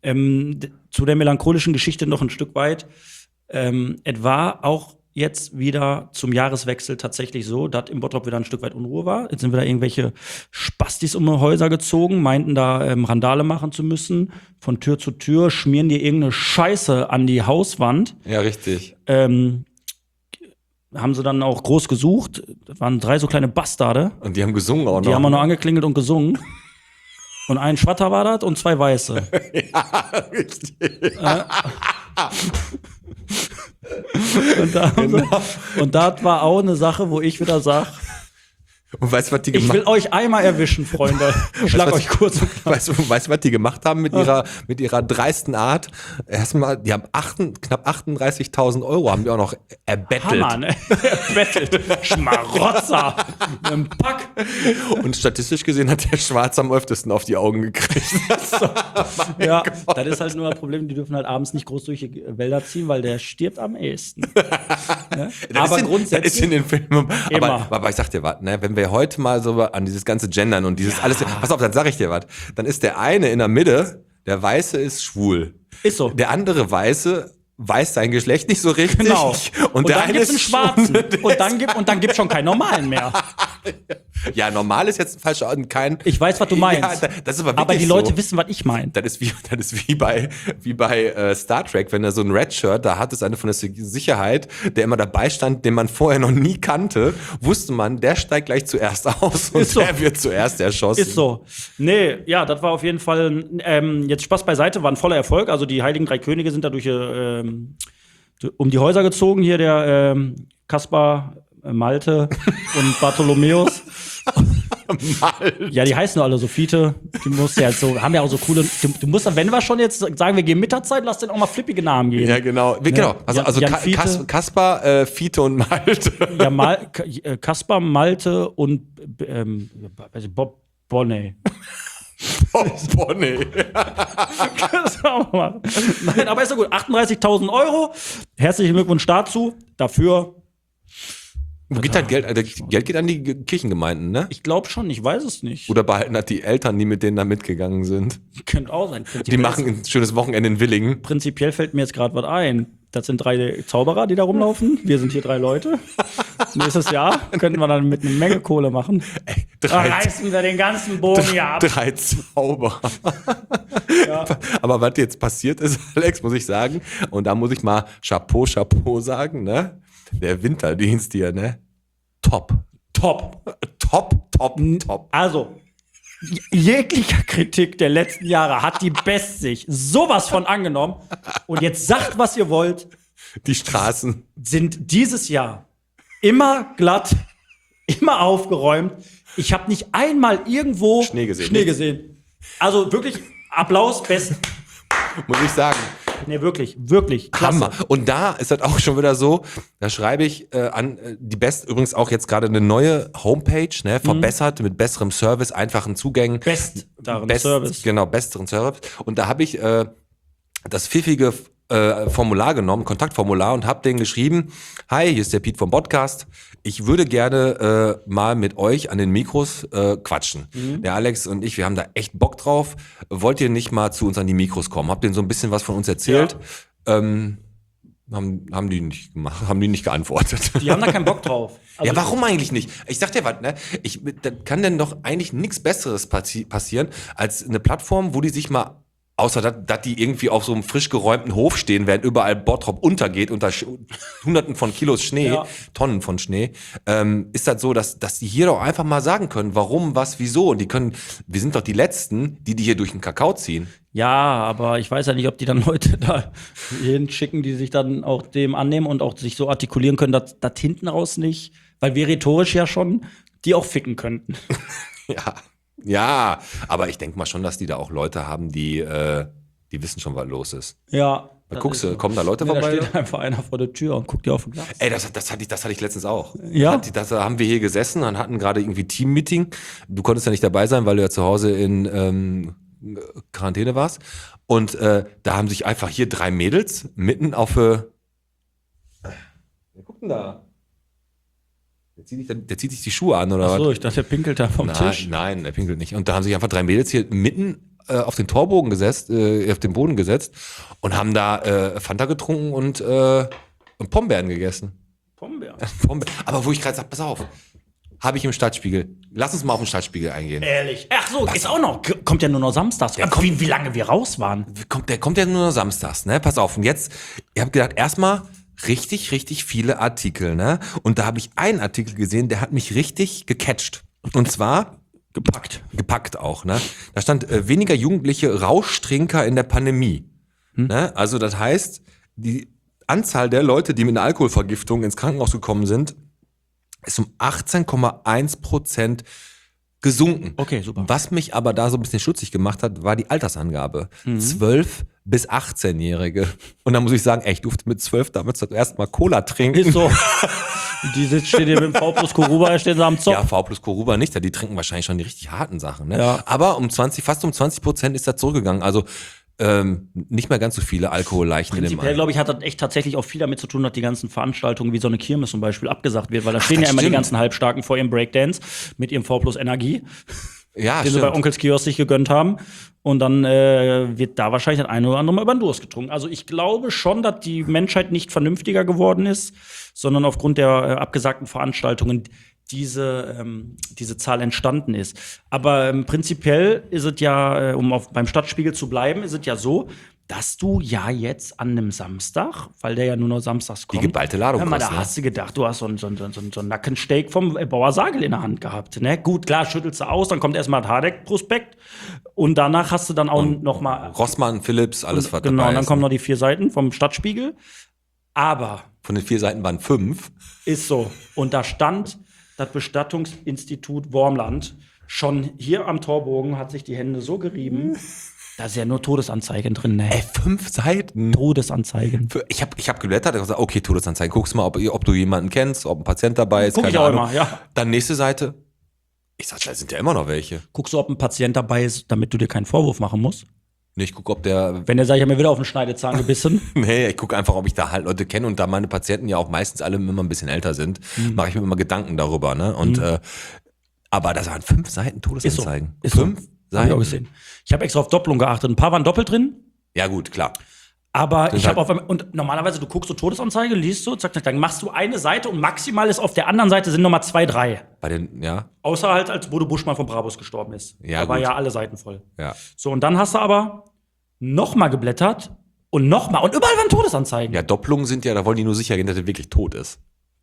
Zu der melancholischen Geschichte noch ein Stück weit. Es war auch jetzt wieder zum Jahreswechsel tatsächlich so, dass im Bottrop wieder ein Stück weit Unruhe war. Jetzt sind wieder irgendwelche Spastis um die Häuser gezogen, meinten da Randale machen zu müssen. Von Tür zu Tür schmieren dir irgendeine Scheiße an die Hauswand. Ja, richtig. Haben sie dann auch groß gesucht. Das waren 3 so kleine Bastarde. Und die haben gesungen auch noch. Die haben auch noch angeklingelt und gesungen. Und ein Schwatter war das und 2 Weiße. Ja, richtig. Und das war auch eine Sache, wo ich wieder sage, Und weißt du, was die ich gemacht will euch einmal erwischen, Freunde. Ich schlag euch kurz. Weißt du, was die gemacht haben mit ihrer dreisten Art? Erstmal, die haben knapp 38.000 Euro haben die auch noch erbettelt. Hammer, ne? Erbettelt. Schmarotzer. Ein Pack. Und statistisch gesehen hat der Schwarz am öftesten auf die Augen gekriegt. Ja, das ist halt nur ein Problem, die dürfen halt abends nicht groß durch die Wälder ziehen, weil der stirbt am ehesten. Ne? Aber grundsätzlich. Das ist in den Filmen. Immer. Aber ich sag dir was, ne, wenn wir heute mal so an dieses ganze Gendern und dieses alles, pass auf, dann sag ich dir was. Dann ist der eine in der Mitte, der Weiße ist schwul. Ist so. Der andere Weiße weiß sein Geschlecht nicht so richtig. Genau. Und der dann eine gibt's einen ist Schwarzen. Und dann gibt's schon keinen Normalen mehr. Ja, normal ist jetzt ein falscher und kein. Ich weiß, was du meinst. Ja, das ist aber wirklich Aber die Leute so. wissen, was ich meine. Das ist wie bei Star Trek, wenn er so ein Red-Shirt, da hat es eine von der Sicherheit, der immer dabei stand, den man vorher noch nie kannte, wusste man, der steigt gleich zuerst aus und Ist so. der wird zuerst erschossen. Ist so. Nee, ja, das war auf jeden Fall, jetzt Spaß beiseite, war ein voller Erfolg. Also die Heiligen 3 Könige sind dadurch um die Häuser gezogen. Hier der Kaspar, Malte und Bartholomäus. Ja, die heißen doch alle so Fiete. Die musst ja so, haben ja auch so coole. Du musst dann, wenn wir schon jetzt sagen, wir gehen Mittagszeit, lass denen auch mal flippige Namen geben. Ja, genau. Genau. Also Jan Fiete. Kaspar, Fiete und Malte. Ja, Kaspar, Malte und Bob Bonnet. Oh, Bonnie. Nein, aber ist ja gut. 38.000 Euro. Herzlichen Glückwunsch dazu. Dafür. Wo geht das Geld? Das Geld geht an die Kirchengemeinden, ne? Ich glaube schon, ich weiß es nicht. Oder behalten das die Eltern, die mit denen da mitgegangen sind? Könnte auch sein. Die machen ein schönes Wochenende in Willingen. Prinzipiell fällt mir jetzt gerade was ein. Das sind 3 Zauberer, die da rumlaufen. Wir sind hier 3 Leute. Nächstes Jahr könnten wir dann mit einer Menge Kohle machen. Ey, Da reißen wir den ganzen Boden hier ab. 3 Zauberer. Ja. Aber was jetzt passiert ist, Alex, muss ich sagen, und da muss ich mal Chapeau sagen, ne? Der Winterdienst hier, ne? Top. Also, jeglicher Kritik der letzten Jahre hat die Best sich sowas von angenommen. Und jetzt sagt, was ihr wollt, Die Straßen. sind dieses Jahr immer glatt, immer aufgeräumt. Ich habe nicht einmal irgendwo Schnee gesehen. Schnee gesehen. Also wirklich Applaus, best. Muss ich sagen. Nee, wirklich, klasse. Hammer. Und da ist das auch schon wieder so, da schreibe ich an die übrigens auch jetzt gerade eine neue Homepage, ne, verbessert mit besserem Service, einfachen Zugängen. Service. Genau, besseren Service. Und da habe ich das pfiffige Formular genommen, Kontaktformular, und habe denen geschrieben: Hi, hier ist der Piet vom Podcast. Ich würde gerne mal mit euch an den Mikros quatschen. Der Alex und ich, wir haben da echt Bock drauf. Wollt ihr nicht mal zu uns an die Mikros kommen? Habt denen so ein bisschen was von uns erzählt? Ja. Haben die nicht gemacht, haben die nicht geantwortet. Die haben da keinen Bock drauf. Also ja, warum eigentlich nicht? Ich sag dir was, ne? Da kann denn doch eigentlich nichts Besseres passieren, als eine Plattform, wo die sich mal, außer dass die irgendwie auf so einem frisch geräumten Hof stehen, während überall Bottrop untergeht unter Hunderten von Kilos Schnee, Tonnen von Schnee, ist das so, dass die hier doch einfach mal sagen können, warum, was, wieso. Und wir sind doch die Letzten, die hier durch den Kakao ziehen. Ja, aber ich weiß ja nicht, ob die dann Leute da hinschicken, die sich dann auch dem annehmen und auch sich so artikulieren können, dass das hinten raus nicht, weil wir rhetorisch ja schon die auch ficken könnten. Ja, aber ich denke mal schon, dass die da auch Leute haben, die wissen schon, was los ist. Ja. Da guckst du, kommen da Leute vorbei? Da steht einfach einer vor der Tür und guckt dir auf den Glas. Ey, das hatte ich letztens auch. Ja? Da haben wir hier gesessen und hatten gerade irgendwie Team-Meeting. Du konntest ja nicht dabei sein, weil du ja zu Hause in Quarantäne warst. Und da haben sich einfach hier 3 Mädels mitten auf... Wer guckt denn da? Der zieht sich die Schuhe an, oder was? Ach so, ich dachte, der pinkelt da vom Tisch. Nein, der pinkelt nicht. Und da haben sich einfach 3 Mädels hier mitten auf den Torbogen gesetzt, auf den Boden gesetzt und haben da Fanta getrunken und Pombeeren gegessen. Pombeeren? Aber wo ich gerade sage, pass auf, habe ich im Stadtspiegel. Lass uns mal auf den Stadtspiegel eingehen. Ehrlich? Ach so, ist auch noch. Kommt ja nur noch samstags. Wie lange wir raus waren. Der kommt ja nur noch samstags, ne? Pass auf. Und jetzt, ihr habt gedacht, erstmal richtig, richtig viele Artikel, ne? Und da habe ich einen Artikel gesehen, der hat mich richtig gecatcht. Und zwar Gepackt auch, ne? Da stand weniger jugendliche Rauschtrinker in der Pandemie. Ne? Also das heißt, die Anzahl der Leute, die mit einer Alkoholvergiftung ins Krankenhaus gekommen sind, ist um 18,1% gesunken. Okay, super. Was mich aber da so ein bisschen stutzig gemacht hat, war die Altersangabe. 12- bis 18-Jährige. Und da muss ich sagen, ey, ich durfte mit 12 damals das erste Mal Cola trinken. Ist so. Die steht hier mit dem V plus Koruba, stehen sie am Zock. Ja, V plus Koruba nicht, die trinken wahrscheinlich schon die richtig harten Sachen. Ne? Ja. Aber fast um 20% ist das zurückgegangen. Also nicht mehr ganz so viele Alkoholleichen in dem Prinzipiell, glaube ich, hat das echt tatsächlich auch viel damit zu tun, dass die ganzen Veranstaltungen wie so eine Kirmes zum Beispiel abgesagt wird, weil da stehen ja immer die ganzen Halbstarken vor ihrem Breakdance mit ihrem V plus Energie, ja, den sie bei Onkels Kiosk sich gegönnt haben. Und dann wird da wahrscheinlich das eine oder andere Mal über den Durst getrunken. Also ich glaube schon, dass die Menschheit nicht vernünftiger geworden ist, sondern aufgrund der abgesagten Veranstaltungen diese Zahl entstanden ist. Aber prinzipiell ist es ja, beim Stadtspiegel zu bleiben, ist es ja so, dass du ja jetzt an einem Samstag, weil der ja nur noch samstags kommt, die geballte Ladung hör mal, kostet, da hast du gedacht, du hast so ein Nackensteak vom Bauer Sagel in der Hand gehabt. Ne? Gut, klar, schüttelst du aus, dann kommt erstmal das Hardeck-Prospekt und danach hast du dann auch noch mal Rossmann, Philips, alles was genau, dabei und dann ist. kommen noch die 4 Seiten vom Stadtspiegel. Aber von den 4 Seiten waren 5. ist so. Und da stand das Bestattungsinstitut Wormland schon hier am Torbogen, hat sich die Hände so gerieben. Da ist ja nur Todesanzeigen drin, ne? 5 Seiten? Todesanzeigen. Ich hab geblättert und gesagt, okay, Todesanzeigen. Guckst mal, ob du jemanden kennst, ob ein Patient dabei ist. Guck ich auch immer, ja. Dann nächste Seite. Ich sag, da sind ja immer noch welche. Guckst du, ob ein Patient dabei ist, damit du dir keinen Vorwurf machen musst? Nee, ich guck, ob der... Wenn der sagt, ich habe mir wieder auf den Schneidezahn gebissen. Nee, ich gucke einfach, ob ich da halt Leute kenne. Und da meine Patienten ja auch meistens alle immer ein bisschen älter sind, mache ich mir immer Gedanken darüber. Ne? Und aber das waren 5 Seiten Todesanzeigen. Ist so. 5 Hab Seiten. ich auch gesehen. Ich habe extra auf Doppelung geachtet. Ein paar waren doppelt drin. Ja gut, klar. Aber ich halt habe und normalerweise, du guckst so Todesanzeige, liest so, zack, zack, dann machst du eine Seite und maximal ist auf der anderen Seite sind nochmal 2, 3. Bei den, ja. Außer halt, als Bodo Buschmann von Brabus gestorben ist. Ja, da war gut. ja alle Seiten voll. Ja. So, und dann hast du aber nochmal geblättert und nochmal. Und überall waren Todesanzeigen. Ja, Doppelungen sind ja, da wollen die nur sicher gehen, dass er wirklich tot ist.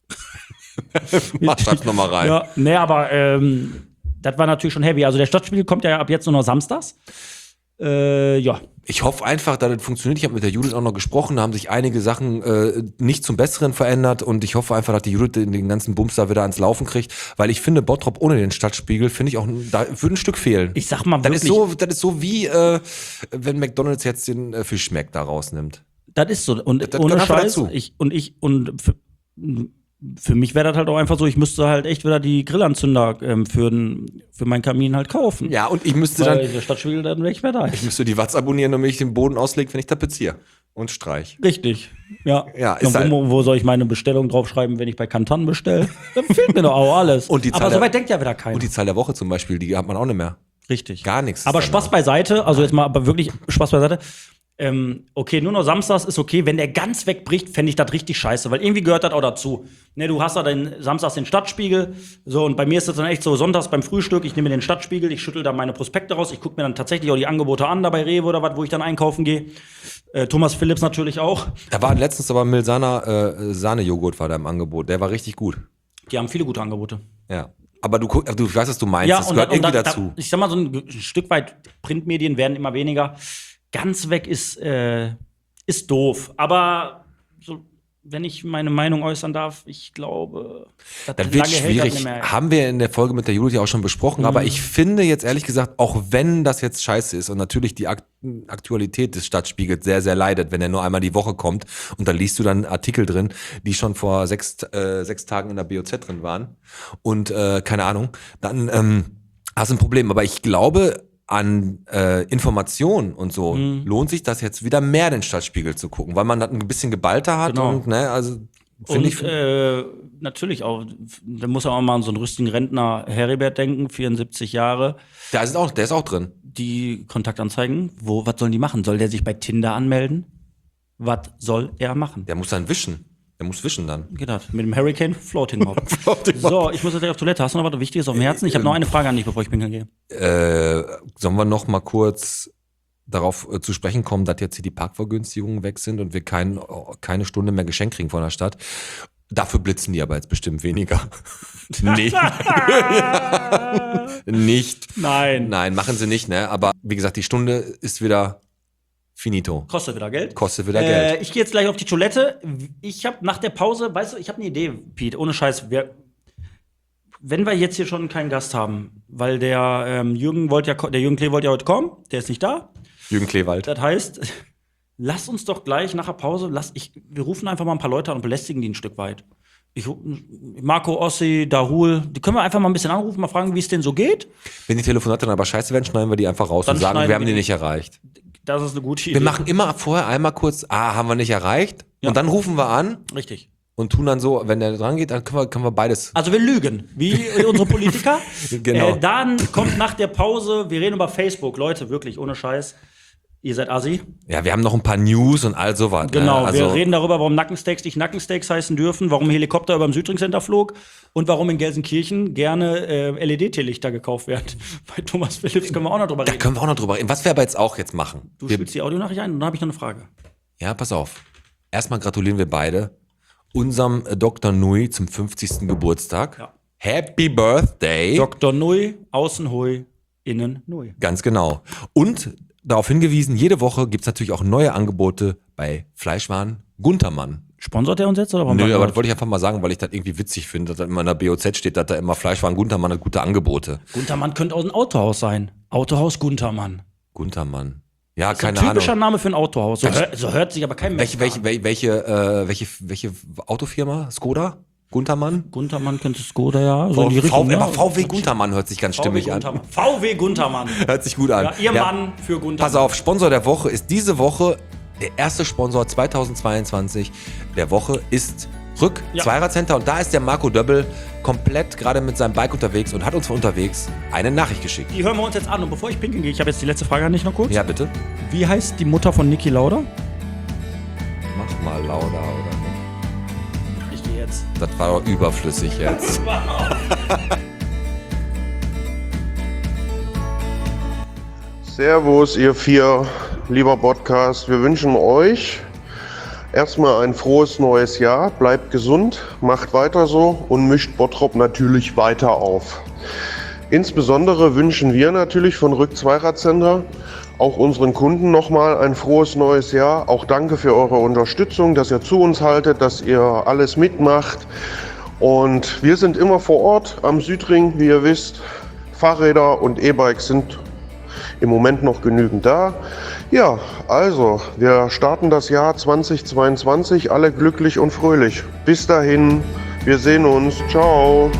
Schreib's nochmal rein. Ja, nee, aber das war natürlich schon heavy. Also der Stadtspiegel kommt ja ab jetzt nur noch samstags. Ja. Ich hoffe einfach, dass das funktioniert. Ich habe mit der Judith auch noch gesprochen, da haben sich einige Sachen nicht zum Besseren verändert und ich hoffe einfach, dass die Judith den ganzen Bums da wieder ans Laufen kriegt, weil ich finde, Bottrop ohne den Stadtspiegel, finde ich auch, da würde ein Stück fehlen. Ich sag mal das wirklich. Das ist so wie, wenn McDonald's jetzt den Fischmeck da rausnimmt. Das ist so. Und Das ohne gehört einfach Scheiß. dazu. Für mich wäre das halt auch einfach so, ich müsste halt echt wieder die Grillanzünder für meinen Kamin halt kaufen. Ja, und ich müsste Weil der Stadtspiegel dann nicht mehr da ist. ich müsste die Watts abonnieren, damit ich den Boden auslege, wenn ich tapeziere und streich. Richtig. Ja. Ja, ist halt- wo soll ich meine Bestellung draufschreiben, wenn ich bei Kantan bestelle? Dann fehlt mir doch auch alles. Und die Zahl Aber der- soweit denkt ja wieder keiner. Und die Zahl der Woche zum Beispiel, die hat man auch nicht mehr. Richtig. Gar nichts. Aber ist Spaß dann beiseite, also jetzt mal, aber wirklich Spaß beiseite. Okay, nur noch samstags ist okay. Wenn der ganz wegbricht, fände ich das richtig scheiße, weil irgendwie gehört das auch dazu. Ne, du hast da samstags den Stadtspiegel, so, und bei mir ist das dann echt so, sonntags beim Frühstück, ich nehme den Stadtspiegel, ich schüttel da meine Prospekte raus, ich gucke mir dann tatsächlich auch die Angebote an, da bei Rewe oder was, wo ich dann einkaufen gehe. Thomas Phillips natürlich auch. Da war letztens aber Milsana Sahnejoghurt war da im Angebot. Der war richtig gut. Die haben viele gute Angebote. Ja. Aber du weißt, was du meinst. Ja, das und gehört dann- irgendwie und dazu. Ich sag mal, so ein Stück weit Printmedien werden immer weniger. Ganz weg ist doof. Aber so, wenn ich meine Meinung äußern darf, ich glaube, Das wird schwierig. Haben wir in der Folge mit der Judith ja auch schon besprochen. Aber ich finde jetzt ehrlich gesagt, auch wenn das jetzt scheiße ist und natürlich die Aktualität des Stadtspiegels sehr, sehr leidet, wenn er nur einmal die Woche kommt und dann liest du dann Artikel drin, die schon vor 6 Tagen in der BOZ drin waren und keine Ahnung, dann hast du ein Problem. Aber ich glaube, an Informationen und so lohnt sich das jetzt wieder mehr, den Stadtspiegel zu gucken, weil man das ein bisschen geballter hat Genau. und ne, also finde ich. Natürlich auch, da muss man auch mal an so einen rüstigen Rentner Heribert denken, 74 Jahre. Der ist auch drin. Die Kontaktanzeigen, was sollen die machen? Soll der sich bei Tinder anmelden? Was soll er machen? Der muss dann wischen. Der muss wischen dann. Geht das? Mit dem Hurricane Floating Mob. So, ich muss jetzt gleich auf Toilette. Hast du noch was Wichtiges auf dem Herzen? Ich habe noch eine Frage an dich, bevor ich pinkeln gehe. Sollen wir noch mal kurz darauf zu sprechen kommen, dass jetzt hier die Parkvergünstigungen weg sind und wir keine Stunde mehr Geschenk kriegen von der Stadt? Dafür blitzen die aber jetzt bestimmt weniger. Nicht. Nicht. Nein. Nein, machen sie nicht, ne? Aber wie gesagt, die Stunde ist wieder finito. Kostet wieder Geld. Kostet wieder Geld. Ich gehe jetzt gleich auf die Toilette. Ich habe nach der Pause, weißt du, ich habe eine Idee, Pete, ohne Scheiß. Wenn wir jetzt hier schon keinen Gast haben, weil der Jürgen Klee wollte ja heute kommen, der ist nicht da. Jürgen Kleewald. Das heißt, lass uns doch gleich nach der Pause, wir rufen einfach mal ein paar Leute an und belästigen die ein Stück weit. Marco, Ossi, Dahul, die können wir einfach mal ein bisschen anrufen, mal fragen, wie es denen so geht. Wenn die Telefonate dann aber scheiße werden, schneiden wir die einfach raus Dann und sagen, schneiden wir haben wir die die. nicht erreicht. Das ist eine gute Idee. Wir machen immer vorher einmal kurz, haben wir nicht erreicht. Ja. Und dann rufen wir an Richtig. und tun dann so, wenn der dran geht, dann können wir beides. Also wir lügen, wie unsere Politiker. Genau. Dann kommt nach der Pause, wir reden über Facebook. Leute, wirklich, ohne Scheiß. Ihr seid assi. Ja, wir haben noch ein paar News und all sowas. Genau, ne? Also, wir reden darüber, warum Nackensteaks nicht Nackensteaks heißen dürfen, warum Helikopter über dem Südring-Center flog und warum in Gelsenkirchen gerne LED-Teelichter gekauft werden. Bei Thomas Phillips können wir auch noch drüber Da reden. können wir auch noch drüber reden. Was wir aber jetzt auch jetzt machen. Du spielst die Audionachricht ein und dann habe ich noch eine Frage. Ja, pass auf. Erstmal gratulieren wir beide unserem Dr. Nui zum 50. Geburtstag. Ja. Happy Birthday. Dr. Nui, außen Hui, innen Nui. Ganz genau. Und darauf hingewiesen, jede Woche gibt es natürlich auch neue Angebote bei Fleischwaren Guntermann. Sponsort er uns jetzt oder warum? Nö, aber das wollte ich einfach mal sagen, weil ich das irgendwie witzig finde, dass da immer in der BOZ steht, dass da immer Fleischwaren Guntermann hat gute Angebote. Guntermann könnte auch ein Autohaus sein. Autohaus Guntermann. Guntermann. Ja, Das ist ein keine typischer Ahnung. Name für ein Autohaus. So hört sich aber kein Mensch an. Welche Autofirma? Skoda? Guntermann? Guntermann könnte Skoda, ja. So in die Richtung, aber ja. VW Guntermann hört sich ganz stimmig an. VW Guntermann. Hört sich gut an. Ja, ihr Mann für Guntermann. Pass auf, Sponsor der Woche ist diese Woche der erste Sponsor 2022 der Woche ist Rück Ja. Zweirad-Center und da ist der Marco Döbbel komplett gerade mit seinem Bike unterwegs und hat uns von unterwegs eine Nachricht geschickt. Die hören wir uns jetzt an. Und bevor ich pinkeln gehe, ich habe jetzt die letzte Frage an dich noch kurz. Ja, bitte. Wie heißt die Mutter von Niki Lauda? Mach mal lauter, oder? Ich gehe jetzt. Das war doch überflüssig jetzt. Servus, ihr vier, lieber Podcast. Wir wünschen euch erstmal ein frohes neues Jahr. Bleibt gesund, macht weiter so und mischt Bottrop natürlich weiter auf. Insbesondere wünschen wir natürlich von Rück Zweirad-Center Auch unseren Kunden nochmal ein frohes neues Jahr. Auch danke für eure Unterstützung, dass ihr zu uns haltet, dass ihr alles mitmacht. Und wir sind immer vor Ort am Südring, wie ihr wisst. Fahrräder und E-Bikes sind im Moment noch genügend da. Ja, also, wir starten das Jahr 2022 alle glücklich und fröhlich. Bis dahin, wir sehen uns. Ciao.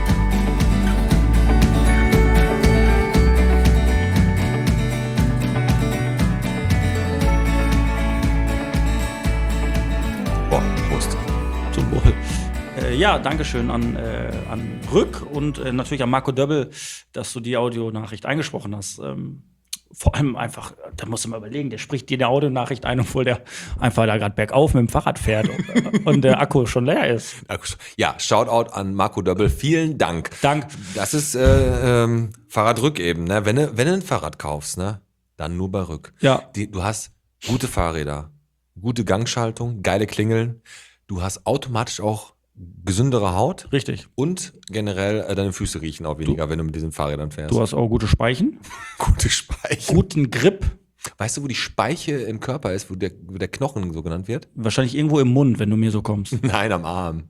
Boah, Prost. Zum Wohl. Ja, Dankeschön an Rück und natürlich an Marco Döbbel, dass du die Audionachricht eingesprochen hast. Vor allem einfach, da musst du mal überlegen, der spricht dir eine Audionachricht ein, obwohl der einfach da gerade bergauf mit dem Fahrrad fährt und der Akku schon leer ist. Ja, Shoutout an Marco Döbbel. Vielen Dank. Dank. Das ist Fahrradrück eben, ne? Wenn du ein Fahrrad kaufst, ne? Dann nur bei Rück. Ja. Du hast gute Fahrräder, gute Gangschaltung, geile Klingeln. Du hast automatisch auch gesündere Haut. Richtig. Und generell deine Füße riechen auch weniger, wenn du mit diesen Fahrrädern fährst. Du hast auch gute Speichen, gute Speiche. guten Grip. Weißt du, wo die Speiche im Körper ist, wo der Knochen so genannt wird? Wahrscheinlich irgendwo im Mund, wenn du mir so kommst. Nein, am Arm.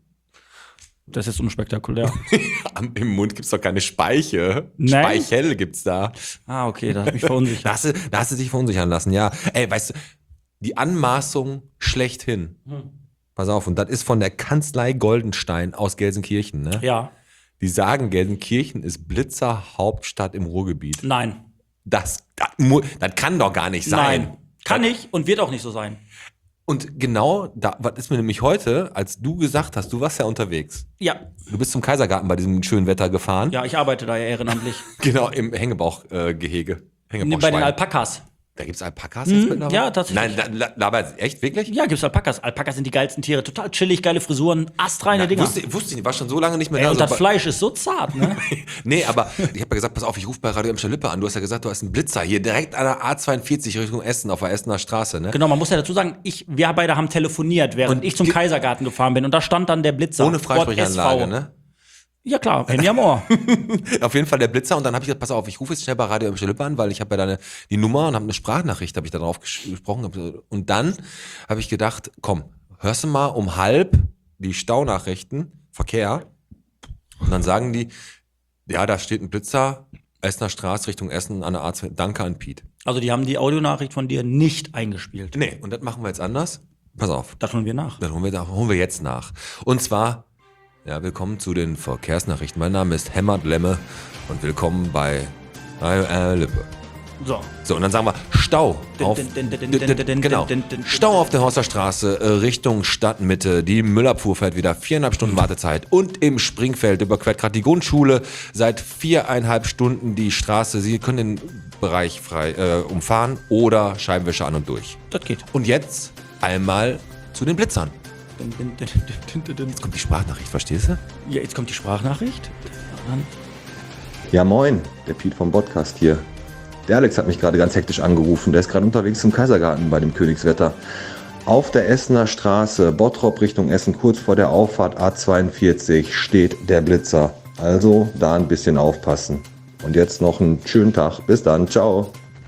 Das ist unspektakulär. Im Mund gibt's doch keine Speiche. Nein? Speichel gibt's da. Ah, okay, das hat mich verunsichert. Da hast du dich verunsichern lassen, ja. Ey, weißt du, die Anmaßung schlechthin. Pass auf, und das ist von der Kanzlei Goldenstein aus Gelsenkirchen, ne? Ja, Die sagen, Gelsenkirchen ist Blitzerhauptstadt im Ruhrgebiet. nein. Das kann doch gar nicht sein. Nein. Kann nicht und wird auch nicht so sein. Und genau da, was ist mir nämlich heute, als du gesagt hast, du warst ja unterwegs. Ja, Du bist zum Kaisergarten bei diesem schönen Wetter gefahren. ja, ich arbeite da ja ehrenamtlich. Genau, im Hängebauchgehege. Bei den Hängebauchschwein. Alpakas. Da gibt's Alpakas jetzt mittlerweile? ja, tatsächlich. Nein, aber echt, wirklich? Ja, gibt's Alpakas. Alpakas sind die geilsten Tiere. Total chillig, geile Frisuren, astreine Dinger. Wusste ich nicht, war schon so lange nicht mehr Ey, da. und so das Fleisch ist so zart, ne? Nee, aber ich habe ja gesagt, pass auf, ich rufe bei Radio Emscher Lippe an. Du hast ja gesagt, du hast einen Blitzer hier direkt an der A42 Richtung Essen auf der Essener Straße, ne? Genau, man muss ja dazu sagen, wir beide haben telefoniert, während Und ich zum Kaisergarten gefahren bin. Und da stand dann der Blitzer. Ohne Freisprechanlage, Ort SV. ne? Ja klar, Handy am Ohr. Auf jeden Fall der Blitzer. Und dann habe ich gesagt, pass auf, ich rufe jetzt schnell bei Radio Emscher Lippe an, weil ich habe ja die Nummer und habe eine Sprachnachricht, habe ich da drauf gesprochen. Und dann habe ich gedacht, komm, hörst du mal um 12:30 die Staunachrichten, Verkehr. Und dann sagen die, ja, da steht ein Blitzer, Essener Straße Richtung Essen an der A2. Danke an Piet. Also die haben die Audionachricht von dir nicht eingespielt. Nee, und das machen wir jetzt anders. Pass auf. Das holen wir nach. Dann holen wir jetzt nach. Und zwar, ja, willkommen zu den Verkehrsnachrichten. Mein Name ist Hemmert Lemme und willkommen bei Lippe. So. So, und dann sagen wir Stau auf, genau, Stau auf der Horster Straße Richtung Stadtmitte. Die Müllabfuhr fährt wieder 4,5 Stunden Wartezeit. Und im Springfeld überquert gerade die Grundschule seit 4,5 Stunden die Straße. Sie können den Bereich frei umfahren oder Scheibenwischer an und durch. Das geht. Und jetzt einmal zu den Blitzern. Jetzt kommt die Sprachnachricht, verstehst du? Ja, jetzt kommt die Sprachnachricht. Ja moin, der Piet vom Podcast hier. Der Alex hat mich gerade ganz hektisch angerufen. Der ist gerade unterwegs zum Kaisergarten bei dem Königswetter. Auf der Essener Straße, Bottrop Richtung Essen, kurz vor der Auffahrt A42 steht der Blitzer. Also da ein bisschen aufpassen. Und jetzt noch einen schönen Tag. Bis dann, ciao.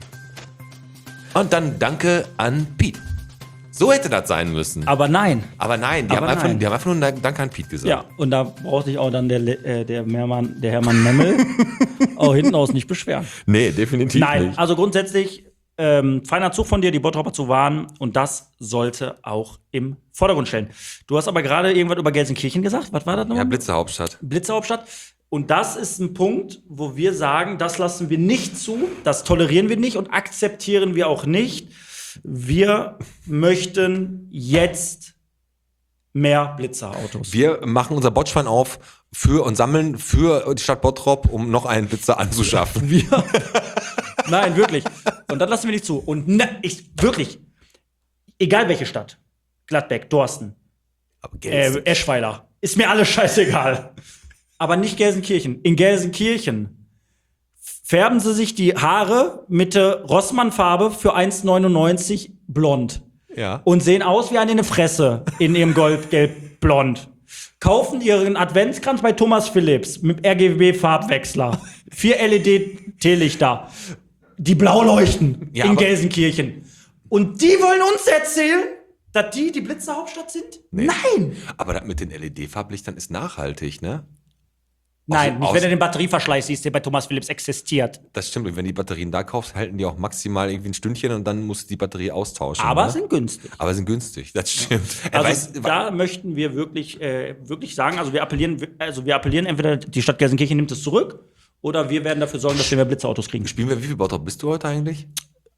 Und dann danke an Piet. So hätte das sein müssen. Aber nein. Aber nein, die haben einfach nur einen Danke an Piet gesagt. Ja, und da braucht sich auch dann der Hermann Memmel auch hinten aus nicht beschweren. Nee, definitiv Nein, nicht. also grundsätzlich feiner Zug von dir, die Bottropper zu warnen. Und das sollte auch im Vordergrund stellen. Du hast aber gerade irgendwas über Gelsenkirchen gesagt. Was war das nochmal? Ja, Blitzerhauptstadt. Blitzerhauptstadt. Und das ist ein Punkt, wo wir sagen, das lassen wir nicht zu, das tolerieren wir nicht und akzeptieren wir auch nicht. Wir möchten jetzt mehr Blitzerautos. Wir machen unser Botschwein auf und sammeln für die Stadt Bottrop, um noch einen Blitzer anzuschaffen. Nein, wirklich. Und das lassen wir nicht zu. Und wirklich, egal welche Stadt, Gladbeck, Dorsten, Eschweiler, ist mir alles scheißegal. Aber nicht Gelsenkirchen. In Gelsenkirchen färben sie sich die Haare mit der Rossmann-Farbe für 1,99 blond. Ja. Und sehen aus wie eine Fresse in ihrem Goldgelb-Blond. Kaufen ihren Adventskranz bei Thomas Philips mit RGB-Farbwechsler. 4 LED-Teelichter. die blau leuchten Ja, in aber- Gelsenkirchen. Und die wollen uns erzählen, dass die Blitzerhauptstadt sind? Nee. Nein! Aber das mit den LED-Farblichtern ist nachhaltig, ne? Nein, nicht aus- wenn du den Batterieverschleiß siehst, der bei Thomas Philips existiert. Das stimmt. Und wenn die Batterien da kaufst, halten die auch maximal irgendwie ein Stündchen und dann musst du die Batterie austauschen. Aber ne? sind günstig. Aber sind günstig, das stimmt. Also da möchten wir wirklich sagen, also wir appellieren entweder die Stadt Gelsenkirchen nimmt es zurück oder wir werden dafür sorgen, dass wir mehr Blitzerautos kriegen. Spielen wir, wie viel Bottrop bist du heute eigentlich?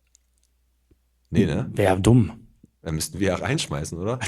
Nee, ne? Wäre dumm. Dann müssten wir ja reinschmeißen, oder?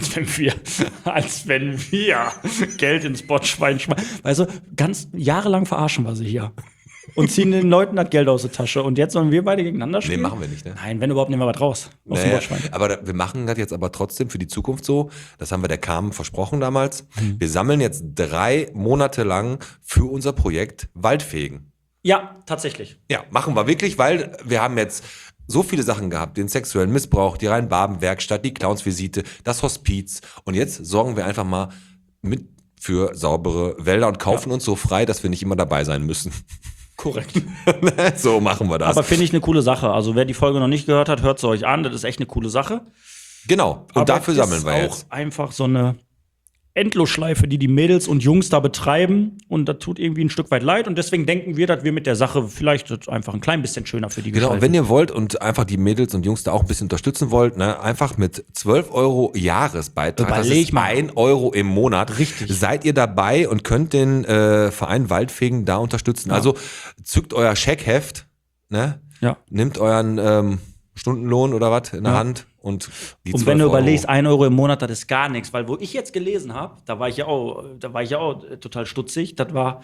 Als wenn wir Geld ins Botschwein schmeißen. Weißt du, ganz jahrelang verarschen wir sie hier. Und ziehen den Leuten das Geld aus der Tasche. Und jetzt sollen wir beide gegeneinander spielen? Nee, machen wir nicht, ne? Nein, wenn überhaupt, nehmen wir was raus. Aus dem Naja, Botschwein. aber wir machen das jetzt aber trotzdem für die Zukunft so. Das haben wir der Carmen versprochen damals. Wir sammeln jetzt 3 Monate lang für unser Projekt Waldfegen. Ja, tatsächlich. Ja, machen wir wirklich, weil wir haben jetzt so viele Sachen gehabt. Den sexuellen Missbrauch, die Rhein-Baben-Werkstatt, die Clownsvisite, das Hospiz. Und jetzt sorgen wir einfach mal mit für saubere Wälder und kaufen uns so frei, dass wir nicht immer dabei sein müssen. Korrekt. So machen wir das. Aber finde ich eine coole Sache. Also wer die Folge noch nicht gehört hat, hört sie euch an. Das ist echt eine coole Sache. Genau. Und Aber dafür es sammeln wir ist jetzt. auch einfach so eine Endlosschleife, die Mädels und Jungs da betreiben. Und das tut irgendwie ein Stück weit leid. Und deswegen denken wir, dass wir mit der Sache vielleicht das einfach ein klein bisschen schöner für die Genau, und gestalten. wenn ihr wollt und einfach die Mädels und Jungs da auch ein bisschen unterstützen wollt, ne, einfach mit 12 € Jahresbeitrag, das Überleg ist mal. 1 € im Monat, Richtig. seid ihr dabei und könnt den Verein Waldfegen da unterstützen. Also zückt euer Scheckheft, ne, Ja. nehmt euren Stundenlohn oder was in der Hand und die 12 Und wenn du €. überlegst, 1 € im Monat, das ist gar nichts. Weil wo ich jetzt gelesen habe, da war ich ja auch total stutzig, das war,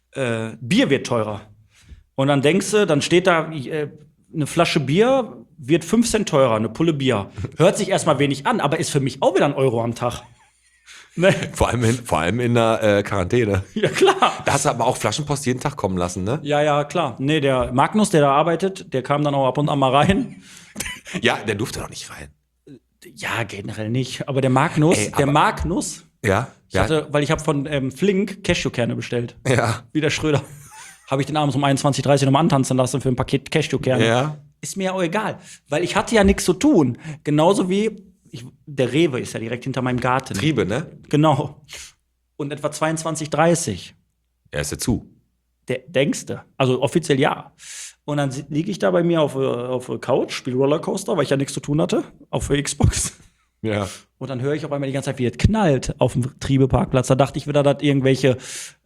Bier wird teurer. Und dann denkst du, dann steht da, eine Flasche Bier wird 5 Cent teurer, eine Pulle Bier. Hört sich erstmal wenig an, aber ist für mich auch wieder 1 € am Tag. Ne? Vor allem in der Quarantäne. Ja, klar. Da hast du aber auch Flaschenpost jeden Tag kommen lassen, ne? Ja, klar. Nee, der Magnus, der da arbeitet, der kam dann auch ab und an mal rein. Ja, der durfte doch nicht rein. Ja, generell nicht. Aber der Magnus, Ey, aber- Ja, weil ich habe von Flink Cashewkerne bestellt. ja, Wie der Schröder. Habe ich den abends um 21:30 Uhr nochmal antanzen lassen für ein Paket Cashewkerne. ja. Ist mir ja auch egal. Weil ich hatte ja nichts zu tun. Genauso wie, der Rewe ist ja direkt hinter meinem Garten. Triebe, ne? Genau. Und etwa 22:30 Er ist ja zu. Denkst du? Also offiziell ja. Und dann liege ich da bei mir auf der Couch, spiele Rollercoaster, weil ich ja nichts zu tun hatte, auf der Xbox. Ja. Und dann höre ich auf einmal die ganze Zeit, wie es knallt auf dem Triebeparkplatz. Da dachte ich wieder, dass irgendwelche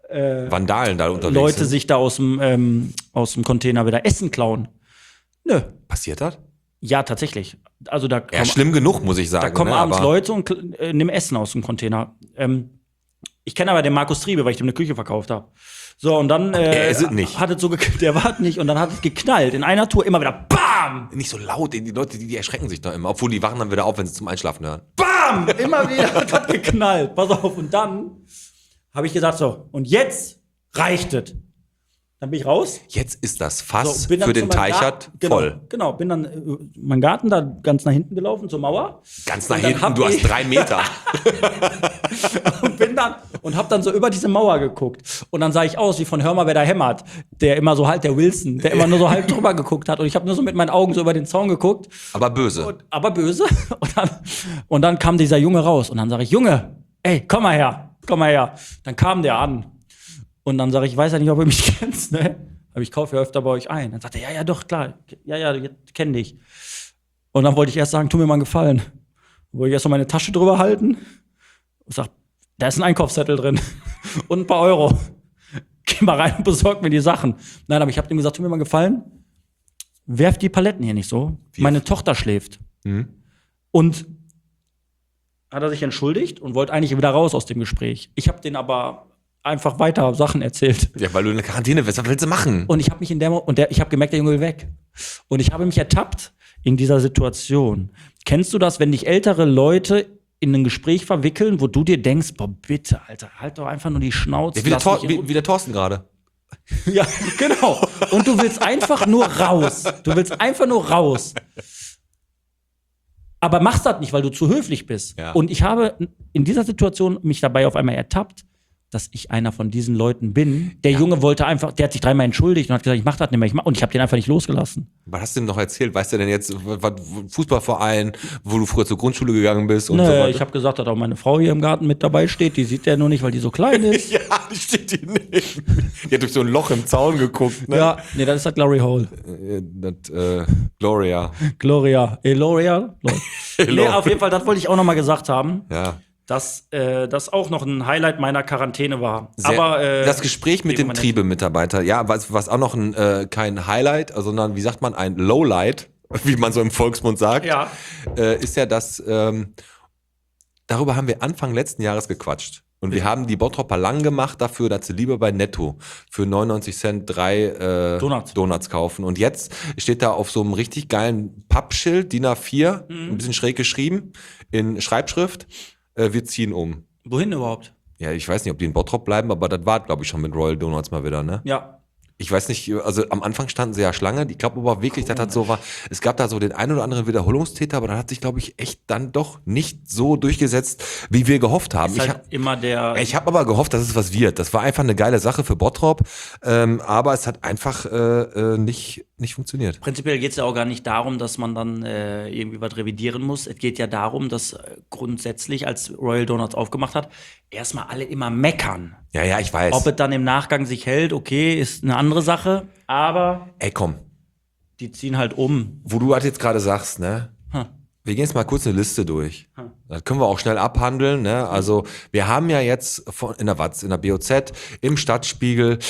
Vandalen da unterwegs Leute sind. sich da aus dem Container wieder Essen klauen. Nö. Passiert das? Ja, tatsächlich. Also da Ja, kommen, schlimm genug, muss ich sagen. da kommen ne? abends Aber Leute und nehmen Essen aus dem Container. Ich kenne aber den Markus Triebe, weil ich dem eine Küche verkauft habe. So, und dann Er ist es nicht. hat es so der war es nicht und dann hat es geknallt. In einer Tour immer wieder BAM! Nicht so laut, die Leute, die erschrecken sich doch immer. Obwohl, die wachen dann wieder auf, wenn sie zum Einschlafen hören. BAM! Immer wieder hat geknallt. Pass auf. Und dann habe ich gesagt, so, und jetzt reicht es. Dann bin ich raus. Jetzt ist das Fass So, bin dann für zu den meinem Teichert Garten- voll. Genau, bin dann meinen Garten da ganz nach hinten gelaufen zur Mauer. Ganz nach Und dann hinten, hab du hast ich- 3 Meter. und hab dann so über diese Mauer geguckt. Und dann sah ich aus wie von Hör mal, wer da hämmert. Der immer so halt, der Wilson, der immer nur so halb drüber geguckt hat. Und ich habe nur so mit meinen Augen so über den Zaun geguckt. Aber böse. Aber böse. Und dann kam dieser Junge raus. Und dann sage ich, Junge, ey, komm mal her. Dann kam der an. Und dann sage ich weiß ja nicht, ob ihr mich kennt, ne? Aber ich kaufe ja öfter bei euch ein. Dann sagt er, ja, doch, klar. Ja, kenn dich. Und dann wollte ich erst sagen, tu mir mal einen Gefallen. Wollte ich erst so meine Tasche drüber halten. Und sag, da ist ein Einkaufszettel drin. Und ein paar Euro. Geh mal rein und besorg mir die Sachen. Nein, aber ich habe ihm gesagt, tu mir mal einen Gefallen. Werf die Paletten hier nicht so. Meine Tochter schläft. Und hat er sich entschuldigt und wollte eigentlich wieder raus aus dem Gespräch. Ich habe den aber einfach weiter Sachen erzählt. Ja, weil du in der Quarantäne bist. Was willst du machen? Und ich habe mich ich habe gemerkt, der Junge will weg. Und ich habe mich ertappt in dieser Situation. Kennst du das, wenn dich ältere Leute in ein Gespräch verwickeln, wo du dir denkst, boah, bitte, Alter, halt doch einfach nur die Schnauze. Ja, wie, lass mich in Ruhe. wie der Thorsten gerade. Ja, genau. Und du willst einfach nur raus. Aber machst das nicht, weil du zu höflich bist. Ja. Und ich habe in dieser Situation mich dabei auf einmal ertappt dass ich einer von diesen Leuten bin. Der Junge wollte einfach, der hat sich 3-mal entschuldigt und hat gesagt, ich mach das nicht mehr. Und ich habe den einfach nicht losgelassen. Was hast du ihm noch erzählt? Weißt du denn jetzt, was Fußballverein, wo du früher zur Grundschule gegangen bist und so Nee, weiter? ich habe gesagt, dass auch meine Frau hier im Garten mit dabei steht. Die sieht der nur nicht, weil die so klein ist. Ja, die steht hier nicht. Die hat durch so ein Loch im Zaun geguckt, ne? Ja, nee, das ist das Glory Hole. Gloria. Gloria. Eloria? Nee, auf jeden Fall, das wollte ich auch noch mal gesagt haben. Ja. Dass das auch noch ein Highlight meiner Quarantäne war. Das Gespräch mit dem Moment. Triebe-Mitarbeiter, ja, was auch noch kein Highlight, sondern wie sagt man, ein Lowlight, wie man so im Volksmund sagt, Ja. ist ja, dass darüber haben wir Anfang letzten Jahres gequatscht. Und wir haben die Bottropper lang gemacht dafür, dass sie lieber bei Netto für 99 Cent 3 Donuts kaufen. Und jetzt steht da auf so einem richtig geilen Pappschild, DIN A4, ein bisschen schräg geschrieben, in Schreibschrift, wir ziehen um. Wohin überhaupt? Ja, ich weiß nicht, ob die in Bottrop bleiben, aber das war, glaube ich, schon mit Royal Donuts mal wieder, ne? Ja. Ich weiß nicht, also am Anfang standen sie ja Schlange. Ich glaube aber wirklich, dass das so war. Es gab da so den einen oder anderen Wiederholungstäter, aber das hat sich, glaube ich, echt dann doch nicht so durchgesetzt, wie wir gehofft haben. Ist halt immer der. Ich habe aber gehofft, dass es was wird. Das war einfach eine geile Sache für Bottrop, aber es hat einfach nicht funktioniert. Prinzipiell geht es ja auch gar nicht darum, dass man dann irgendwie was revidieren muss. Es geht ja darum, dass grundsätzlich, als Royal Donuts aufgemacht hat, erstmal alle immer meckern. Ja, ich weiß. Ob es dann im Nachgang sich hält, okay, ist eine andere Sache. Aber Ey, komm, die ziehen halt um. wo du das jetzt gerade sagst, ne? Wir gehen jetzt mal kurz eine Liste durch. Das können wir auch schnell abhandeln, ne? Also, wir haben ja jetzt in der Watz, in der BOZ, im Stadtspiegel,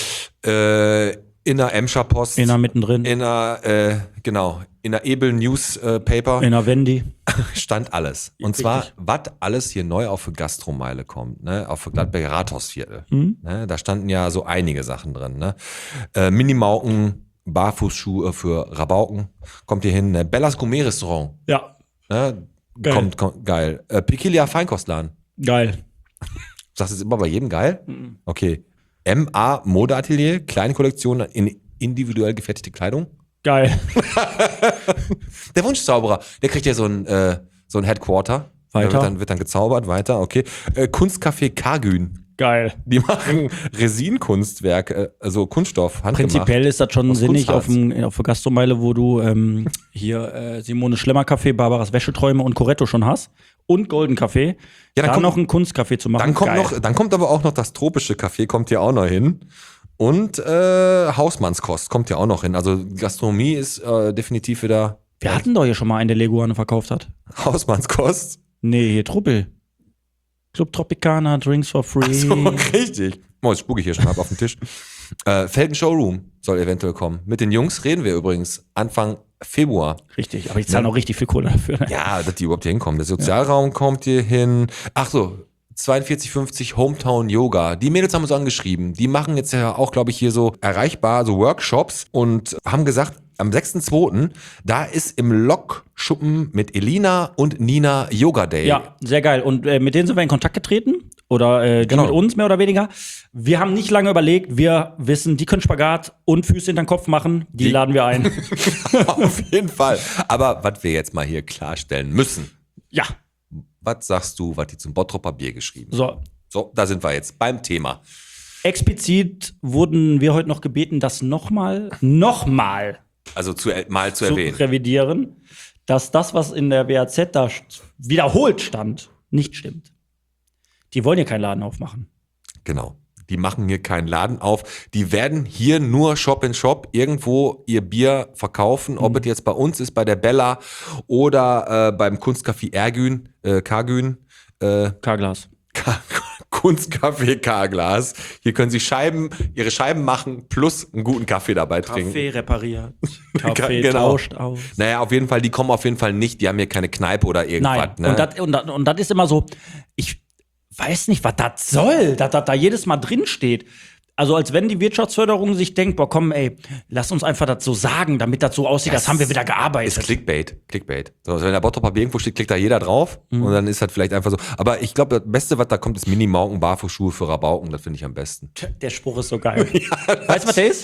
in der Emscher Post, In der mittendrin. in der Ebel Newspaper In der Wendy. stand alles. Und Richtig. zwar, was alles hier neu auf für Gastromeile kommt, ne? Auf für Gladbecker Rathausviertel. Ne? Da standen ja so einige Sachen drin, ne? Minimauken, Barfußschuhe für Rabauken, kommt hier hin, ne? Bellas Gourmet Restaurant, Ja, ne? Geil. Kommt geil. Pikilia Feinkostladen. geil. Sagst du es immer bei jedem geil? Okay. MA Modeatelier, kleine Kollektion in individuell gefertigte Kleidung. Geil. Der Wunschzauberer, der kriegt ja so ein Headquarter. Weiter. Wird dann gezaubert, weiter, okay. Kunstcafé Kargün. Geil. Die machen Resinkunstwerk, also Kunststoff, handgemacht. Prinzipiell ist das schon Aus sinnig auf Kunstharz. der Gastromeile, wo du hier Simone Schlemmer Café, Barbaras Wäscheträume und Coretto schon hast. Und Golden Café. Ja, dann kommt- noch ein Kunstcafé zu machen. Dann kommt aber auch noch das tropische Café, kommt hier auch noch hin. Und Hausmannskost kommt ja auch noch hin. Also Gastronomie ist definitiv wieder Wir hatten doch hier schon mal einen, der Leguane verkauft hat. Hausmannskost. Nee, hier Truppel. Club Tropicana, Drinks for Free. So, richtig. Oh, jetzt spucke ich hier schon ab auf den Tisch. Felden Showroom soll eventuell kommen. Mit den Jungs reden wir übrigens Anfang Februar. Richtig, aber ich zahle auch richtig viel Kohle dafür. Ne? Ja, dass die überhaupt hier hinkommen. Der Sozialraum kommt hier hin. Ach so, 42,50 Hometown Yoga. Die Mädels haben uns angeschrieben. Die machen jetzt ja auch, glaube ich, hier so erreichbar, so Workshops und haben gesagt, am 6.2., da ist im Lokschuppen mit Elina und Nina Yoga Day. Ja, sehr geil. Und mit denen sind wir in Kontakt getreten. Oder die Genau. mit uns mehr oder weniger. Wir haben nicht lange überlegt. Wir wissen, die können Spagat und Füße in den Kopf machen. Die laden wir ein. Auf jeden Fall. Aber was wir jetzt mal hier klarstellen müssen, Ja, was sagst du, was die zum Bottropper Bier geschrieben? so. So, da sind wir jetzt beim Thema. Explizit wurden wir heute noch gebeten, das nochmal Also mal zu zu erwähnen. revidieren, dass das, was in der WAZ da wiederholt stand, nicht stimmt. Die wollen hier keinen Laden aufmachen. Genau. Die machen hier keinen Laden auf. Die werden hier nur Shop in Shop irgendwo ihr Bier verkaufen. Ob es jetzt bei uns ist, bei der Bella oder beim Kunstcafé Kargün. K-Glas. Kunstcafé K-Glas. Hier können sie ihre Scheiben machen plus einen guten Kaffee dabei trinken. Kaffee repariert. Kaffee Genau. tauscht aus. Naja, auf jeden Fall, die kommen auf jeden Fall nicht. Die haben hier keine Kneipe oder irgendwas. Nein. Ne? Und das ist immer so, ich weiß nicht, was das soll, dass das da jedes Mal drin steht. Also als wenn die Wirtschaftsförderung sich denkt, boah komm ey, lass uns einfach das so sagen, damit das so aussieht, als haben wir wieder gearbeitet. Ist Clickbait. So, also wenn der Bottropper Bier irgendwo steht, klickt da jeder drauf und dann ist das vielleicht einfach so. Aber ich glaube, das Beste, was da kommt, ist Mini-Mauken, Barfußschuhe für Rabauken. Das finde ich am besten. Der Spruch ist so geil. Weißt du, was der ist?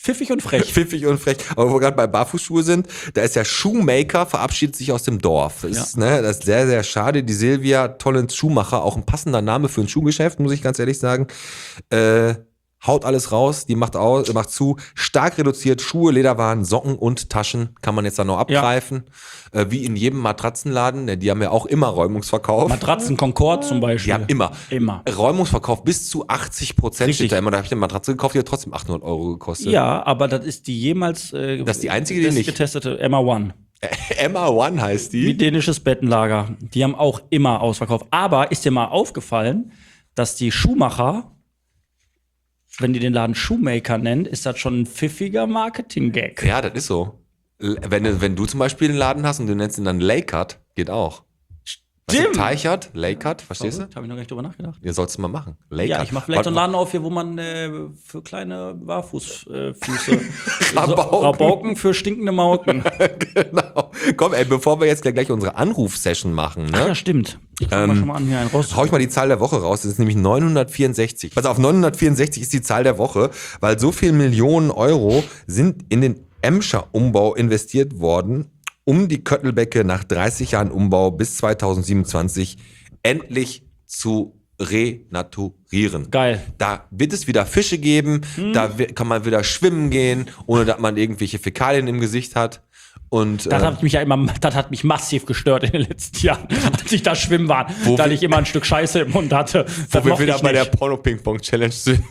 Pfiffig und frech. Pfiffig und frech. Aber wo wir gerade bei Barfußschuhe sind, da ist ja Shoemaker, verabschiedet sich aus dem Dorf. Das ist sehr, sehr schade. Die Silvia Tollens Schuhmacher, auch ein passender Name für ein Schuhgeschäft, muss ich ganz ehrlich sagen. Haut alles raus, die macht zu, stark reduziert, Schuhe, Lederwaren, Socken und Taschen kann man jetzt dann noch abgreifen. Wie in jedem Matratzenladen, denn die haben ja auch immer Räumungsverkauf. Matratzen Concord zum Beispiel. Die haben immer. Immer. Räumungsverkauf bis zu 80%. Richtig. Steht da immer. Da habe ich eine Matratze gekauft, die hat trotzdem 800 € gekostet. Ja, aber das ist die jemals Das ist die einzige, die nicht. getestete Emma One. Emma One heißt Wie die. dänisches Bettenlager. Die haben auch immer ausverkauft. Aber ist dir mal aufgefallen, dass die Schuhmacher, wenn die den Laden Shoemaker nennen, ist das schon ein pfiffiger Marketing-Gag. Ja, das ist so. Wenn du zum Beispiel einen Laden hast und du nennst ihn dann Laycut, geht auch. Stimmt. Teichert, Laycut, verstehst du? Habe ich noch gar nicht drüber nachgedacht. Ihr sollst es mal machen. Laycut. Ja, ich mache vielleicht so einen Laden auf hier, wo man für kleine Barfußfüße Rabauken. Rabauken für stinkende Mauken. Genau. Komm, ey, bevor wir jetzt gleich unsere Anrufsession machen, Ja, ne? stimmt. Ich guck mal schon mal an, hier einen raus. Hau ich mal die Zahl der Woche raus. Das ist nämlich 964. Pass auf, 964 ist die Zahl der Woche, weil so viel Millionen Euro sind in den Emscher Umbau investiert worden, um die Köttelbecke nach 30 Jahren Umbau bis 2027 endlich zu renaturieren. Geil. Da wird es wieder Fische geben, da kann man wieder schwimmen gehen, ohne dass man irgendwelche Fäkalien im Gesicht hat. Und Das hat mich massiv gestört in den letzten Jahren, als ich da schwimmen war, da ich immer ein Stück Scheiße im Mund hatte. wo wir wieder bei der Porno-Ping-Pong-Challenge sind.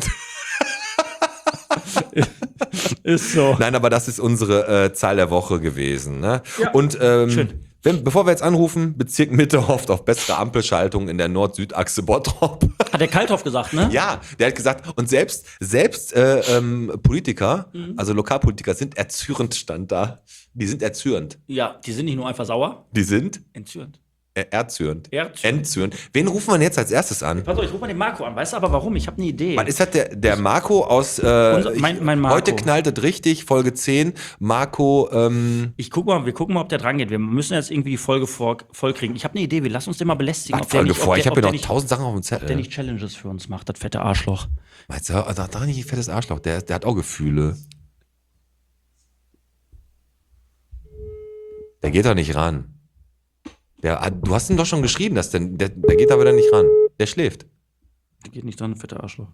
Ist so. Nein, aber das ist unsere Zahl der Woche gewesen. Ne? Ja. Und Schön. bevor wir jetzt anrufen, Bezirk Mitte hofft auf bessere Ampelschaltung in der Nord-Süd-Achse Bottrop. Hat der Kalthoff gesagt, ne? Ja, der hat gesagt, und selbst Politiker, also Lokalpolitiker, sind erzürnt, stand da. Die sind erzürnt. Ja, die sind nicht nur einfach sauer, Die sind entzürnt. erzürnt. Erzürnt. Entzürnt. Wen rufen wir jetzt als erstes an? Pass auf, ich rufe mal den Marco an. Weißt du aber warum? Ich habe eine Idee. Was ist das, der Marco aus mein Marco. Heute knallt es richtig, Folge 10. Marco, Wir gucken mal, ob der dran geht. Wir müssen jetzt irgendwie die Folge voll kriegen. Ich habe eine Idee, wir lassen uns den mal belästigen. was Folge vor? Ich habe ja noch nicht, 1000 Sachen auf dem ob der Zettel. nicht Challenges für uns macht, das fette Arschloch. Meinst du, da nicht ein fettes Arschloch, der hat auch Gefühle. Der geht da nicht ran. Du hast ihm doch schon geschrieben, dass der geht da wieder nicht ran. Der schläft. Der geht nicht dran, fette Arschloch.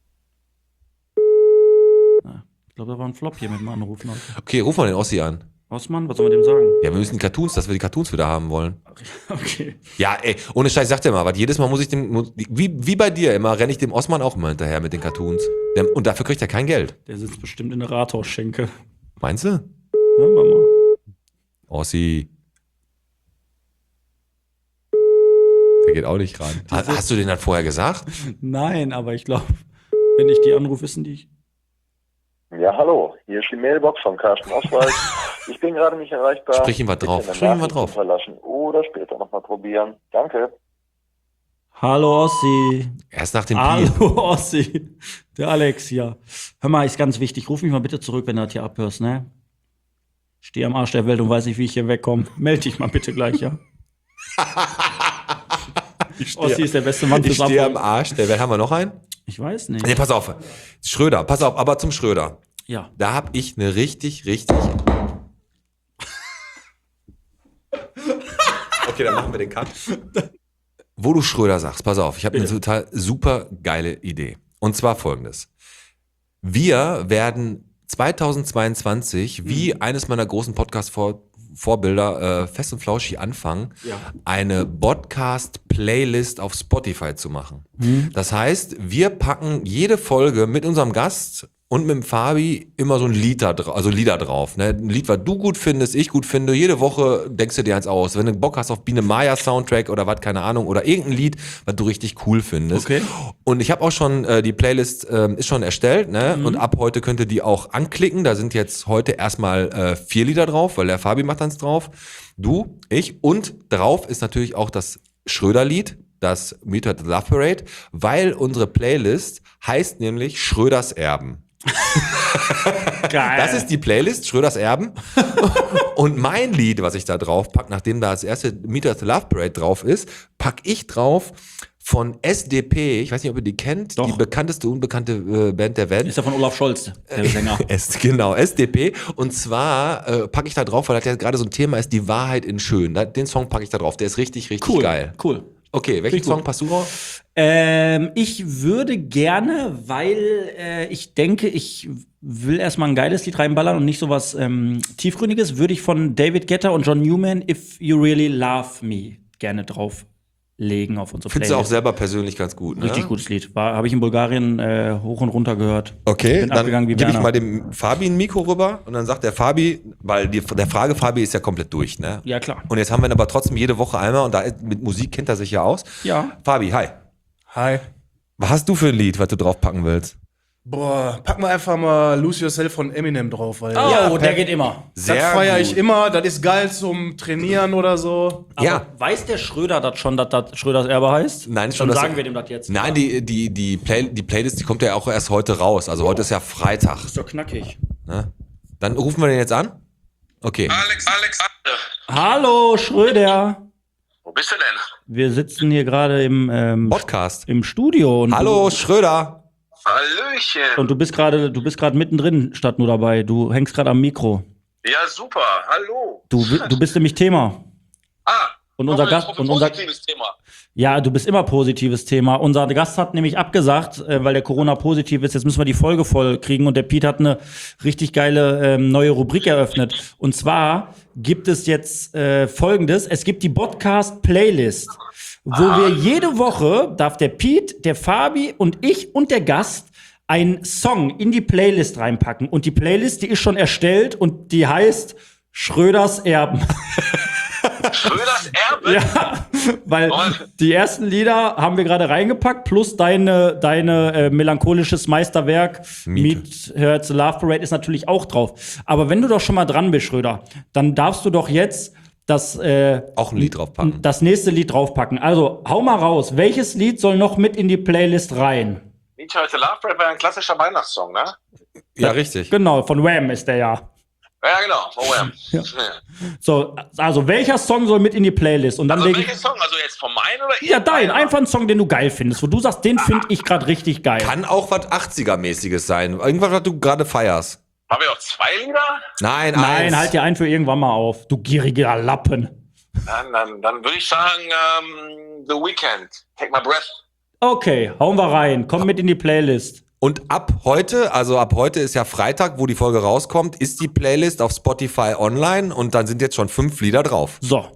Na, ich glaube, da war ein Flop hier mit dem Anrufen heute. Okay, ruf mal den Ossi an. Osman, was soll man dem sagen? Ja, wir müssen die Cartoons, dass wir die Cartoons wieder haben wollen. Okay. Ja, ey, ohne Scheiß, sag dir mal, was jedes Mal muss ich wie bei dir immer, renne ich dem Osman auch immer hinterher mit den Cartoons. Und dafür kriegt er kein Geld. Der sitzt bestimmt in der Rathausschenke. Meinst du? Hören wir mal. Ossi. Der geht auch nicht ran. Hast du den dann vorher gesagt? Nein, aber ich glaube, wenn ich die anrufe, wissen die ich. Ja, hallo, hier ist die Mailbox von Carsten Oswald. Ich bin gerade nicht erreichbar. Sprich ihm was Bitte drauf. eine Sprich ihm was Nachricht drauf. hinterlassen oder später nochmal probieren. Danke. Hallo Ossi. Erst nach dem Piep. Hallo Ossi. Der Alex hier. Hör mal, ist ganz wichtig. Ruf mich mal bitte zurück, wenn du das hier abhörst, ne? Stehe am Arsch der Welt und weiß nicht, wie ich hier wegkomme. Meld dich mal bitte gleich, ja? Ossi ist der beste Mann Ich fürs stehe am Abholen. Arsch. Wer haben wir noch einen? Ich weiß nicht. Nee, pass auf. Schröder, pass auf, aber zum Schröder. Ja. Da habe ich eine richtig. Okay, dann machen wir den Cut. Wo du Schröder sagst, pass auf, ich habe eine total super geile Idee. Und zwar folgendes. Wir werden 2022, wie eines meiner großen Podcast-Vorbilder, Fest und Flauschig, anfangen, eine Podcast-Playlist auf Spotify zu machen. Das heißt, wir packen jede Folge mit unserem Gast und mit dem Fabi immer so ein Lied Lieder drauf. Ne? Ein Lied, was du gut findest, ich gut finde. Jede Woche denkst du dir eins aus. Wenn du Bock hast auf Biene Maya Soundtrack oder was, keine Ahnung, oder irgendein Lied, was du richtig cool findest. Okay. Und ich habe auch schon, die Playlist ist schon erstellt, ne? Und ab heute könnt ihr die auch anklicken. Da sind jetzt heute erstmal 4 Lieder drauf, weil der Fabi macht dann drauf. Du, ich und drauf ist natürlich auch das Schröder-Lied, das Meet at the Love Parade, weil unsere Playlist heißt nämlich Schröders Erben. Geil. Das ist die Playlist, Schröders Erben. Und mein Lied, was ich da drauf packe, nachdem da das erste Meet at the Love Parade drauf ist, packe ich drauf von SDP, ich weiß nicht, ob ihr die kennt, Doch. die bekannteste, unbekannte Band der Welt. Ist ja von Olaf Scholz, der Sänger. Genau, SDP. Und zwar packe ich da drauf, weil das ja gerade so ein Thema ist, die Wahrheit in schön. Den Song packe ich da drauf, der ist richtig, richtig geil. Cool. Okay, welchen Finde ich Song gut. passt du drauf? Ich würde gerne, weil ich denke, ich will erstmal ein geiles Lied reinballern und nicht sowas Tiefgründiges, würde ich von David Guetta und John Newman If You Really Love Me gerne drauflegen auf unsere Findest du auch Playlist. selber persönlich ganz gut, ne? Richtig gutes Lied. Habe ich in Bulgarien hoch und runter gehört. Okay, Bin dann abgegangen wie gebe ich Werner. mal dem Fabi ein Mikro rüber und dann sagt der Fabi, weil der Frage Fabi ist ja komplett durch, ne? Ja, klar. Und jetzt haben wir ihn aber trotzdem jede Woche einmal und mit Musik kennt er sich ja aus. Ja. Fabi, hi. Hi. Was hast du für ein Lied, was du draufpacken willst? Boah, pack mal einfach mal Lose Yourself von Eminem drauf, weil Oh, der geht immer. das feiere ich immer. Das ist geil zum Trainieren oder so. Aber Ja. weiß der Schröder das schon, dass das Schröders Erbe heißt? Nein, Dann schon, dass- sagen wir dem das jetzt. Nein, die Playlist, die kommt ja auch erst heute raus. Also heute ist ja Freitag. Ist doch knackig. Ne? Dann rufen wir den jetzt an. Okay. Alex, Hallo, Schröder. wo bist du denn? Wir sitzen hier gerade im Podcast. Studio. Und Hallo, Schröder. Hallöchen. Und du bist gerade mittendrin statt nur dabei. Du hängst gerade am Mikro. Ja, super. Hallo. Du bist nämlich Thema. Und unser Gast und unser positives Thema. Ja, du bist immer positives Thema. Unser Gast hat nämlich abgesagt, weil der Corona positiv ist. Jetzt müssen wir die Folge voll kriegen und der Pete hat eine richtig geile neue Rubrik eröffnet. Und zwar gibt es jetzt Folgendes: Es gibt die Podcast Playlist, wo wir jede Woche darf der Pete, der Fabi und ich und der Gast einen Song in die Playlist reinpacken. Und die Playlist, die ist schon erstellt und die heißt Schröders Erben. Schröders Erbe? Ja, weil die ersten Lieder haben wir gerade reingepackt, plus deine melancholisches Meisterwerk Meet Her at the Love Parade ist natürlich auch drauf. Aber wenn du doch schon mal dran bist, Schröder, dann darfst du doch jetzt das Auch ein Lied draufpacken. das nächste Lied draufpacken. Also hau mal raus, welches Lied soll noch mit in die Playlist rein? Meet Her at the Love Parade war ein klassischer Weihnachtssong, ne? Ja, richtig. Genau, von Wham ist der ja. Ja, genau. Von Wham. Ja. So, also welcher Song soll mit in die Playlist? Und dann Also leg ich welcher Song? Also jetzt von meinen oder ja, dein, irgendeiner? einfach einen Song, den du geil findest, wo du sagst, den finde ich gerade richtig geil. Kann auch was 80er-mäßiges sein. Irgendwas, was du gerade feierst. Haben wir auch zwei Lieder? Nein, Nein, eins. halt dir einen für irgendwann mal auf, du gieriger Lappen. Dann würde ich sagen, The Weeknd. Take My Breath. Okay, hauen wir rein, komm mit in die Playlist. Und ab heute ist ja Freitag, wo die Folge rauskommt, ist die Playlist auf Spotify online und dann sind jetzt schon 5 Lieder drauf. So,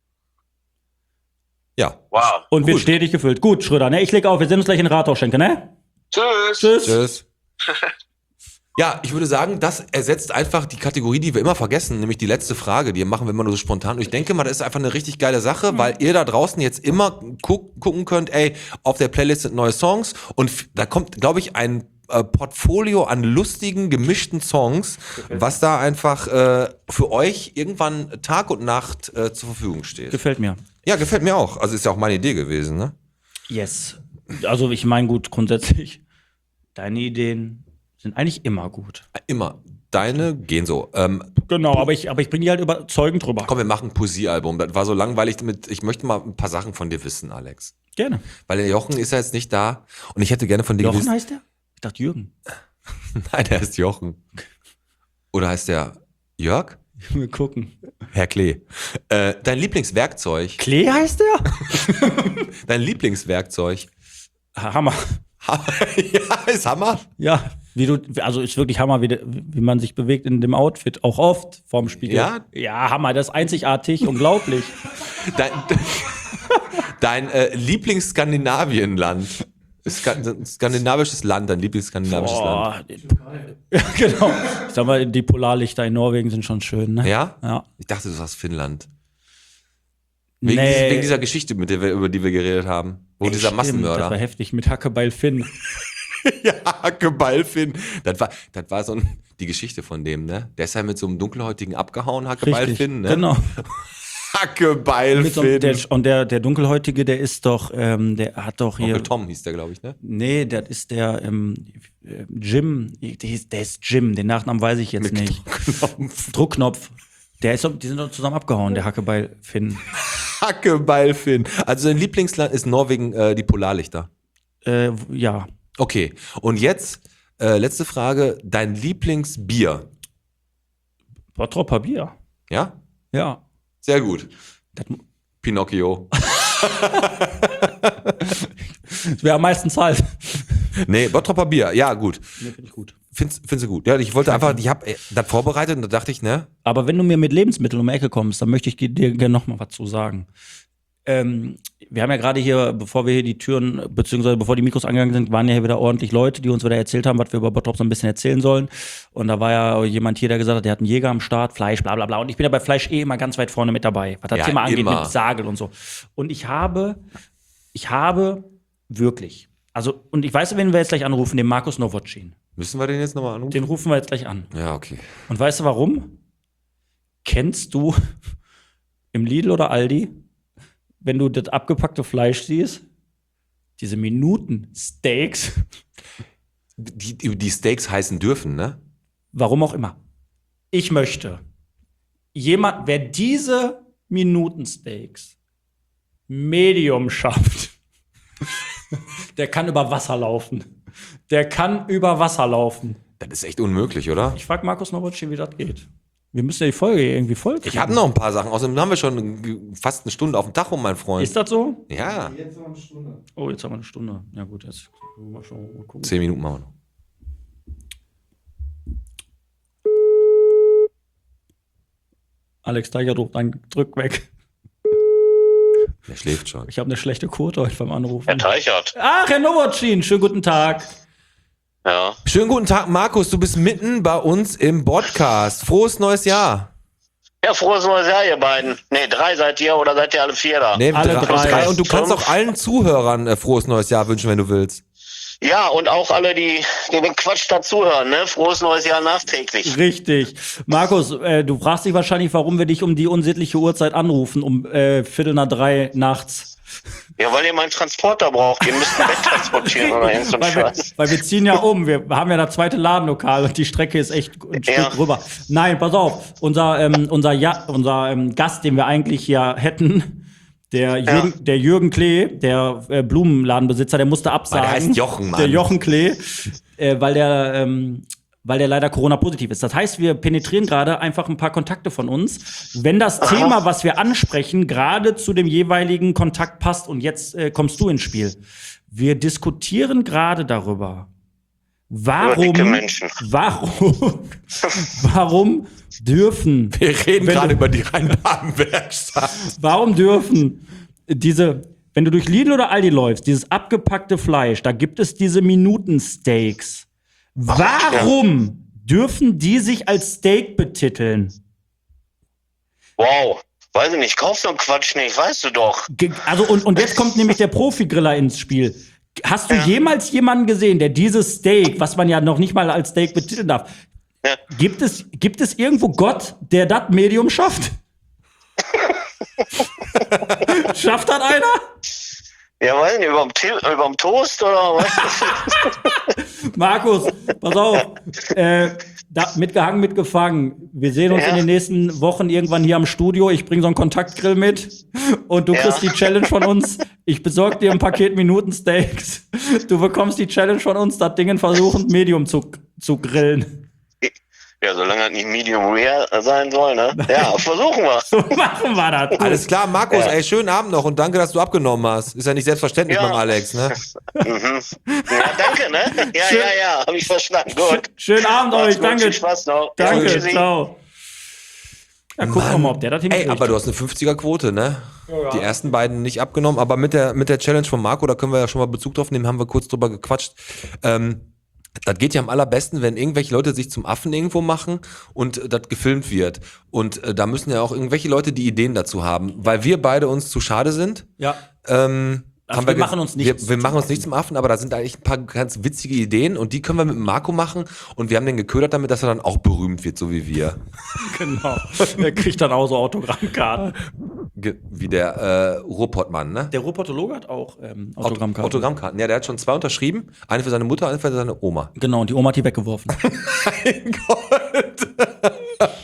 Ja. Wow. und wird Gut. stetig gefüllt. Gut, Schröder, ne? Ich leg auf, wir sehen uns gleich in Rathausschenke, ne? Tschüss. Tschüss. Tschüss. Ja, ich würde sagen, das ersetzt einfach die Kategorie, die wir immer vergessen, nämlich die letzte Frage, die machen wir immer nur so spontan. Und ich denke mal, das ist einfach eine richtig geile Sache, weil ihr da draußen jetzt immer gucken könnt, ey, auf der Playlist sind neue Songs und da kommt, glaube ich, ein Portfolio an lustigen, gemischten Songs, was da einfach für euch irgendwann Tag und Nacht zur Verfügung steht. Gefällt mir. Ja, gefällt mir auch. Also ist ja auch meine Idee gewesen, ne? Yes. Also ich meine gut, grundsätzlich, deine Ideen sind eigentlich immer gut. Immer. Deine gehen so. Genau, aber ich bringe die halt überzeugend drüber. Komm, wir machen ein Poesiealbum. Das war so langweilig ich möchte mal ein paar Sachen von dir wissen, Alex. Gerne. Weil der Jochen ist ja jetzt nicht da und ich hätte gerne von dir Jochen gewusst. heißt der? Ich dachte Jürgen. Nein, der heißt Jochen. Oder heißt der Jörg? Wir gucken. Herr Klee. Dein Lieblingswerkzeug. Klee heißt der? Dein Lieblingswerkzeug. Hammer. Ja, ist Hammer. Ja, also ist wirklich Hammer, wie man sich bewegt in dem Outfit, auch oft vorm Spiegel. Ja? Ja, Hammer, das ist einzigartig, unglaublich. Dein Lieblingsskandinavienland. Skandinavisches Land, dein Lieblingsskandinavisches Land. Ja, genau. Ich sag mal, die Polarlichter in Norwegen sind schon schön, ne? Ja? Ja. Ich dachte, du sagst Finnland. Wegen dieser Geschichte, über die wir geredet haben. Wo dieser Stimmt, Massenmörder. Das war heftig mit Hackebeil Finn. Ja, Hackebeil-Finn. Das war so die Geschichte von dem, ne? Der ist ja mit so einem Dunkelhäutigen abgehauen, Hackebeil-Finn, ne? Genau. Hackebeil-Finn. Und der Dunkelhäutige, der ist doch, der hat doch hier. Onkel Tom hieß der, glaube ich, ne? Nee, das ist der Jim. Der ist Jim, den Nachnamen weiß ich jetzt nicht. Druckknopf. Die sind doch zusammen abgehauen, der Hackebeil Finn. Hackebeil-Finn. Also dein Lieblingsland ist Norwegen, die Polarlichter. Ja. Okay, und jetzt letzte Frage, dein Lieblingsbier. Bottropper Bier. Ja? Ja. Sehr gut. Pinocchio. Das wäre am meisten Zeit. Nee, Bottropper Bier, ja gut. Nee, finde ich gut. Findest du gut? Ja, ich habe das vorbereitet und da dachte ich, ne? Aber wenn du mir mit Lebensmitteln um die Ecke kommst, dann möchte ich dir gerne noch mal was zu sagen. Wir haben ja gerade hier, bevor wir hier die Türen, beziehungsweise bevor die Mikros angegangen sind, waren ja hier wieder ordentlich Leute, die uns wieder erzählt haben, was wir über Bottrop so ein bisschen erzählen sollen. Und da war ja jemand hier, der gesagt hat, der hat einen Jäger am Start, Fleisch, bla bla bla. Und ich bin ja bei Fleisch immer ganz weit vorne mit dabei, was das Thema angeht, mit Sagel und so. Und ich habe wirklich, also, und ich weiß, wen wir jetzt gleich anrufen, den Markus Nowotschin. Müssen wir den jetzt nochmal anrufen? Den rufen wir jetzt gleich an. Ja, okay. Und weißt du warum? Kennst du im Lidl oder Aldi, wenn du das abgepackte Fleisch siehst, diese Minuten-Steaks? Die Steaks heißen dürfen, ne? Warum auch immer. Ich möchte, wer diese Minuten-Steaks Medium schafft, der kann über Wasser laufen. Der kann über Wasser laufen. Das ist echt unmöglich, oder? Ich frage Markus Nowotschin, wie das geht. Wir müssen ja die Folge irgendwie voll kriegen. Ich habe noch ein paar Sachen. Außerdem haben wir schon fast eine Stunde auf dem Tacho, mein Freund. Ist das so? Ja. Jetzt noch eine Stunde. Oh, jetzt haben wir eine Stunde. Ja gut, jetzt mal gucken. 10 Minuten machen wir noch. Alex Teicher drück weg. Der schläft schon. Ich habe eine schlechte Quote heute beim Anrufen. Herr Teichert. Ach, Herr Nowotschin, schönen guten Tag. Ja. Schönen guten Tag, Markus. Du bist mitten bei uns im Podcast. Frohes neues Jahr. Ja, frohes neues Jahr, ihr beiden. Nee, 3 seid ihr oder seid ihr alle 4 da? Nee, Alle drei. Und du kannst auch allen Zuhörern frohes neues Jahr wünschen, wenn du willst. Ja, und auch alle, die den Quatsch dazuhören, ne? Frohes neues Jahr nachträglich. Richtig. Markus, du fragst dich wahrscheinlich, warum wir dich um die unsittliche Uhrzeit anrufen, um 2:45 nachts. Ja, weil ihr meinen Transporter braucht. Ihr müsst ein Bett transportieren oder irgend so ein Scheiß. Weil wir ziehen ja um. Wir haben ja das zweite Ladenlokal und die Strecke ist echt ein Stück rüber. Nein, pass auf. Unser Gast, den wir eigentlich hier hätten, der Jürgen Klee, der Blumenladenbesitzer, der musste absagen. Der heißt Jochen, Mann. Der Jochen Klee, weil der leider Corona-positiv ist. Das heißt, wir penetrieren gerade einfach ein paar Kontakte von uns. Wenn das Thema, was wir ansprechen, gerade zu dem jeweiligen Kontakt passt und jetzt kommst du ins Spiel. Wir diskutieren gerade darüber, warum dürfen Wir reden gerade über die Rhein-Baden-Werkstatt. Warum dürfen wenn du durch Lidl oder Aldi läufst, dieses abgepackte Fleisch, da gibt es diese Minuten-Steaks. Warum dürfen die sich als Steak betiteln? Wow. Weiß ich nicht, kauf so einen Quatsch nicht, weißt du doch. Also und jetzt kommt nämlich der Profi-Griller ins Spiel. Hast du jemals jemanden gesehen, der dieses Steak, was man ja noch nicht mal als Steak betiteln darf, gibt es irgendwo Gott, der das Medium schafft? Schafft das einer? Ja, weiß nicht, überm Toast oder was? Markus, pass auf. Mitgehangen, mitgefangen. Wir sehen uns in den nächsten Wochen irgendwann hier am Studio. Ich bringe so einen Kontaktgrill mit und du kriegst die Challenge von uns. Ich besorge dir ein Paket Minuten-Steaks. Du bekommst die Challenge von uns, das Ding versuchen, Medium zu grillen. Ja, solange das nicht Medium Rare sein soll, ne? Ja, versuchen wir. So machen wir das. Alles klar, Markus, ey, schönen Abend noch und danke, dass du abgenommen hast. Ist ja nicht selbstverständlich beim Alex, ne? Ja, danke, ne? Ja, hab ich verstanden. Gut. Schönen Abend euch, danke. Viel Spaß noch. Danke, Ja, ciao. Ja, gucken wir mal, ob der das hinkriegt. Ey, aber du hast eine 50er-Quote, ne? Ja. Die ersten beiden nicht abgenommen, aber mit der Challenge von Marco, da können wir ja schon mal Bezug drauf nehmen, haben wir kurz drüber gequatscht. Das geht ja am allerbesten, wenn irgendwelche Leute sich zum Affen irgendwo machen und das gefilmt wird. Und da müssen ja auch irgendwelche Leute die Ideen dazu haben, weil wir beide uns zu schade sind. Ja. Wir machen uns nicht wir machen uns nicht zum Affen, aber da sind eigentlich ein paar ganz witzige Ideen und die können wir mit Marco machen und wir haben den geködert damit, dass er dann auch berühmt wird, so wie wir. Genau. Der kriegt dann auch so Autogrammkarten. Wie der Ruhrpottmann, ne? Der Ruhrpottologe hat auch Autogrammkarten. Autogrammkarten. Ja, der hat schon 2 unterschrieben. Eine für seine Mutter, eine für seine Oma. Genau, und die Oma hat die weggeworfen. Mein Gott.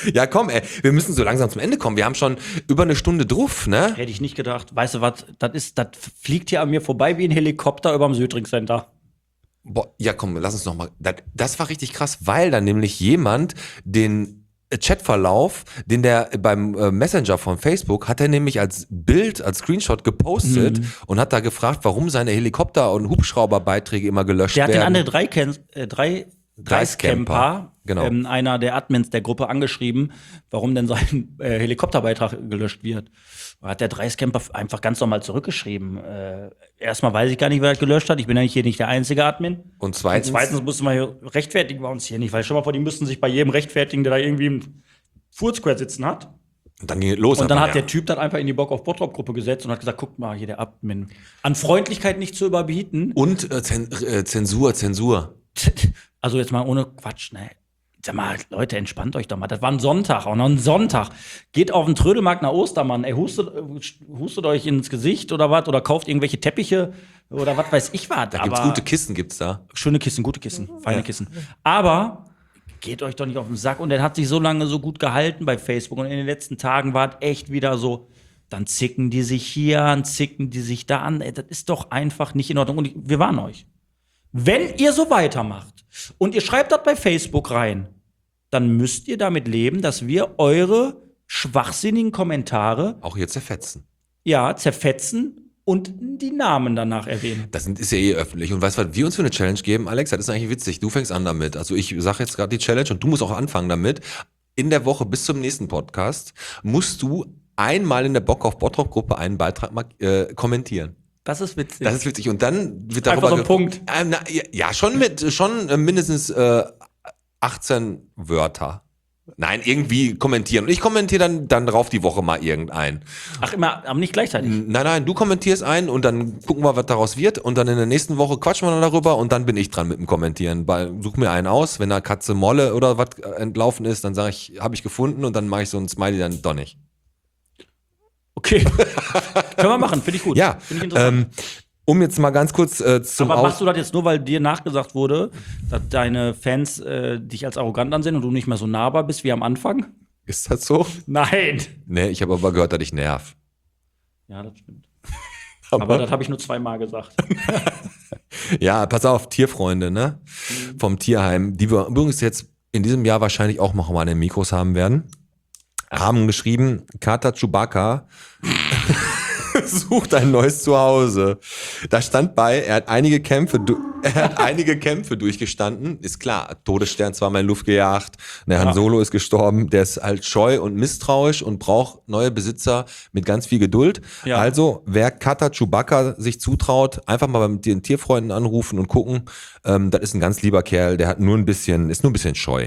Ja, komm, ey, wir müssen so langsam zum Ende kommen. Wir haben schon über eine Stunde drauf, ne? Hätte ich nicht gedacht. Weißt du was, das fliegt hier an mir vorbei wie ein Helikopter über dem Südring Center. Boah, ja, komm, lass uns noch mal. Das war richtig krass, weil dann nämlich jemand den Chatverlauf, den der beim Messenger von Facebook, hat er nämlich als Bild, als Screenshot gepostet und hat da gefragt, warum seine Helikopter- und Hubschrauberbeiträge immer gelöscht Der hat den werden. andere Dreiscamper, genau. einer der Admins der Gruppe, angeschrieben, warum denn sein Helikopterbeitrag gelöscht wird. Da hat der Dreiscamper einfach ganz normal zurückgeschrieben. Erstmal weiß ich gar nicht, wer das gelöscht hat. Ich bin eigentlich hier nicht der einzige Admin. Und zweitens mussten wir hier rechtfertigen bei uns hier nicht, weil schon mal vor, die müssten sich bei jedem rechtfertigen, der da irgendwie im Full-Square sitzen hat. Und dann ging es los. Und dann aber hat der Typ dann einfach in die Bock auf Bottrop-Gruppe gesetzt und hat gesagt, guck mal, hier der Admin. An Freundlichkeit nicht zu überbieten. Und Zensur. Also jetzt mal ohne Quatsch, ne? Sag mal, Leute, entspannt euch doch mal. Das war ein Sonntag, auch noch ein Sonntag. Geht auf den Trödelmarkt nach Ostermann, ey, hustet euch ins Gesicht oder was? Oder kauft irgendwelche Teppiche oder was weiß ich was. Da gibt's gute Kissen, gibt's da. Schöne Kissen, gute Kissen, feine Kissen. Aber geht euch doch nicht auf den Sack. Und der hat sich so lange so gut gehalten bei Facebook. Und in den letzten Tagen war es echt wieder so, dann zicken die sich hier an, zicken die sich da an. Ey, das ist doch einfach nicht in Ordnung. Und wir warnen euch. Wenn ihr so weitermacht und ihr schreibt das bei Facebook rein, dann müsst ihr damit leben, dass wir eure schwachsinnigen Kommentare Auch hier zerfetzen. zerfetzen und die Namen danach erwähnen. Das ist ja eh öffentlich. Und weißt du, was wir uns für eine Challenge geben, Alex? Das ist eigentlich witzig. Du fängst an damit. Also ich sage jetzt gerade die Challenge und du musst auch anfangen damit. In der Woche bis zum nächsten Podcast musst du einmal in der Bock auf Bottrop-Gruppe einen Beitrag mal kommentieren. Das ist witzig. Das ist witzig. Und dann wird Einfach darüber so ein Punkt. Ja, schon mindestens 18 Wörter. Nein, irgendwie kommentieren. Und ich kommentiere dann drauf die Woche mal irgendeinen. Ach, immer, aber nicht gleichzeitig. Nein, du kommentierst einen und dann gucken wir, was daraus wird. Und dann in der nächsten Woche quatschen wir dann darüber und dann bin ich dran mit dem Kommentieren. Such mir einen aus, wenn da Katze Molle oder was entlaufen ist, dann sage ich, habe ich gefunden und dann mache ich so ein Smiley dann doch nicht. Okay. Können wir machen, finde ich gut. Ja, Finde ich interessant. um jetzt mal ganz kurz zum Aber machst du das jetzt nur, weil dir nachgesagt wurde, dass deine Fans dich als arrogant ansehen und du nicht mehr so nahbar bist wie am Anfang? Ist das so? Nein. Nee, ich habe aber gehört, dass ich nerv. Ja, das stimmt. Aber das habe ich nur 2-mal gesagt. Ja, pass auf, Tierfreunde, ne? Vom Tierheim, die wir übrigens jetzt in diesem Jahr wahrscheinlich auch noch mal in den Mikros haben werden, haben geschrieben, Kater Chewbacca sucht ein neues Zuhause. Da stand bei, er hat einige Kämpfe durchgestanden. Ist klar, Todesstern zweimal in Luft gejagt, der Han Solo ist gestorben, der ist halt scheu und misstrauisch und braucht neue Besitzer mit ganz viel Geduld. Ja. Also, wer Kater Chewbacca sich zutraut, einfach mal bei den Tierfreunden anrufen und gucken. Das ist ein ganz lieber Kerl, der hat ist nur ein bisschen scheu.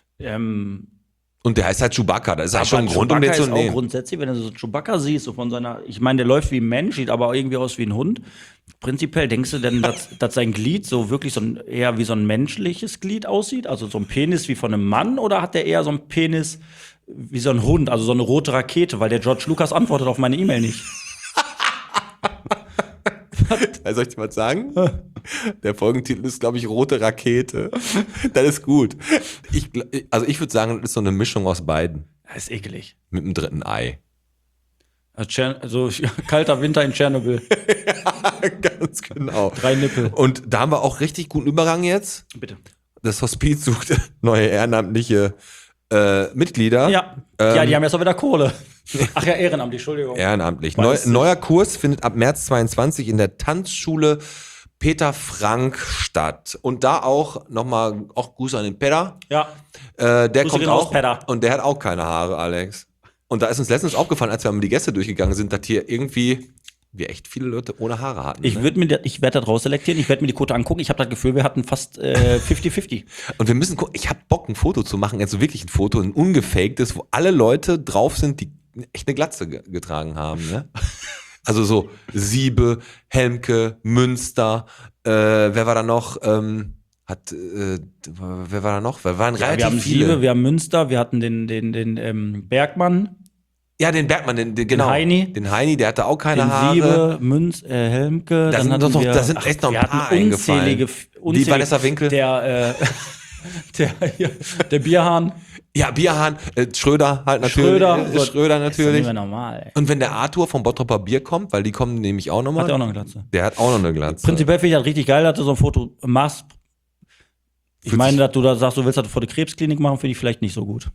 Und der heißt halt Chewbacca, das ist halt schon ein Grund, um den zu ist auch nehmen. grundsätzlich, wenn du so Chewbacca siehst, so von seiner, ich meine, der läuft wie ein Mensch, sieht aber auch irgendwie aus wie ein Hund. Prinzipiell denkst du denn, dass sein Glied so wirklich eher wie so ein menschliches Glied aussieht? Also so ein Penis wie von einem Mann oder hat der eher so ein Penis wie so ein Hund, also so eine rote Rakete? Weil der George Lucas antwortet auf meine E-Mail nicht. Soll ich dir was sagen? Der Folgentitel ist, glaube ich, Rote Rakete. Das ist gut. Ich würde sagen, das ist so eine Mischung aus beiden. Das ist ekelig. Mit dem dritten Ei. Also kalter Winter in Tschernobyl. Ja, ganz genau. 3 Nippel. Und da haben wir auch richtig guten Übergang jetzt. Bitte. Das Hospiz sucht neue ehrenamtliche Mitglieder. Ja. Ja, die haben jetzt auch wieder Kohle. Ach ja, ehrenamtlich, Entschuldigung. Ehrenamtlich. Weiß Neuer Kurs findet ab März 22 in der Tanzschule Peter Frank statt. Und da auch nochmal, auch Gruß an den Peter. Ja. Der Grüße kommt gehen raus, auch. Peter. Und der hat auch keine Haare, Alex. Und da ist uns letztens aufgefallen, als wir mal die Gäste durchgegangen sind, dass hier irgendwie wir echt viele Leute ohne Haare hatten. Ich werde das rausselektieren, ich werde mir die Quote angucken. Ich habe das Gefühl, wir hatten fast 50-50. Und wir müssen gucken, ich habe Bock, ein Foto zu machen, also wirklich ein Foto, ein ungefaktes, wo alle Leute drauf sind, die echt eine Glatze getragen haben. Ne? Also so Siebe, Helmke, Münster, wer war da noch? Wer war da noch? Wir waren relativ Wir haben viele. Siebe, wir haben Münster, wir hatten den Bergmann. Ja, den Bergmann, genau. Heini. Den Heini, der hatte auch keine Den Haare. Siebe, Helmke. Da sind echt noch ein paar eingefallen. Die Vanessa Winkel. Der Bierhahn. Ja, Bierhahn, Schröder halt natürlich. Schröder Das ist natürlich. nicht mehr normal, ey. Und wenn der Arthur vom Bottropper Bier kommt, weil die kommen nämlich auch nochmal. Hat der auch noch eine Glatze? Der hat auch noch eine Glatze. Prinzipiell finde ich das richtig geil, dass du so ein Foto machst. Ich meine, dass du da sagst, du willst das vor der Krebsklinik machen, finde ich vielleicht nicht so gut.